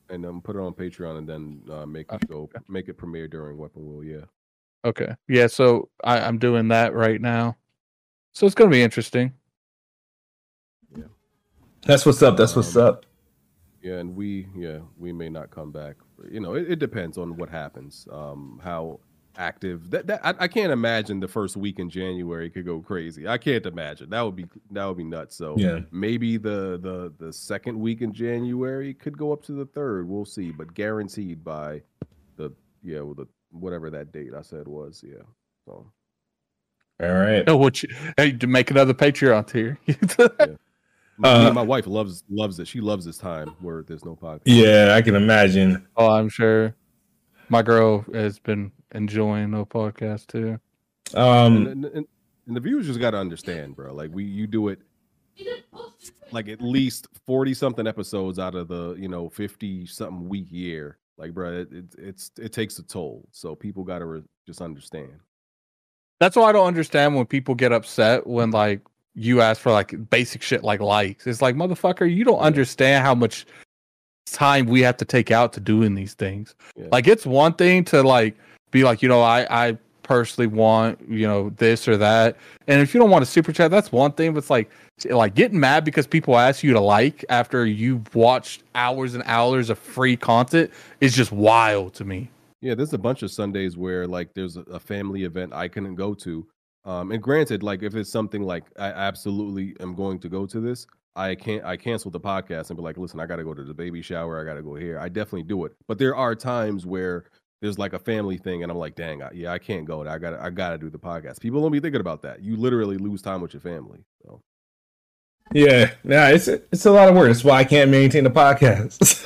and put it on Patreon, and then make it premiere during Weapon Wheel. Yeah. Okay. Yeah. So I'm doing that right now. So it's gonna be interesting. Yeah. That's what's up. That's what's up. Yeah, and we may not come back. You know, it depends on what happens. How active I can't imagine the first week in January could go crazy. I can't imagine. That would be nuts. So yeah, maybe the second week in January could go up to the third. We'll see, but guaranteed by the whatever that date I said was. Yeah. So all right. Oh, to make another Patreon tier. yeah. My wife loves it. She loves this time where there's no podcast. Yeah, I can imagine. Oh, I'm sure. My girl has been enjoying the podcast too. And the viewers just got to understand, bro. Like you do it like at least 40 something episodes out of the 50 something week year. Like, bro, it takes a toll. So people got to just understand. That's why I don't understand when people get upset when like you ask for like basic shit like likes. It's like, motherfucker, you don't understand how much time we have to take out to doing these things. Yeah. Like, it's one thing to like be like, I personally want, this or that. And if you don't want a super chat, that's one thing. But it's like getting mad because people ask you to like after you've watched hours and hours of free content is just wild to me. Yeah, there's a bunch of Sundays where like there's a family event I couldn't go to. And granted, like if it's something like I absolutely am going to go to this, I cancel the podcast and be like, listen, I got to go to the baby shower. I got to go here. I definitely do it. But there are times where there's like a family thing and I'm like, dang, I can't go. I gotta do the podcast. People don't be thinking about that. You literally lose time with your family. So. Yeah, it's a lot of work. That's why I can't maintain the podcast.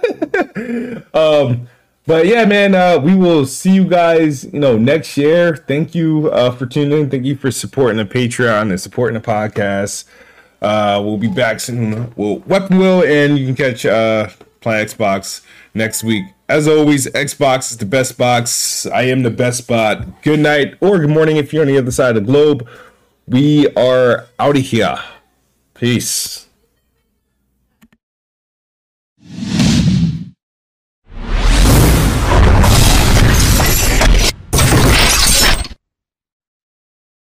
But yeah, man, we will see you guys, next year. Thank you for tuning in. Thank you for supporting the Patreon and supporting the podcast. We'll be back soon. Weapon Wheel, and you can catch Planet Xbox next week. As always, Xbox is the best box. I am the best bot. Good night or good morning if you're on the other side of the globe. We are out of here. Peace.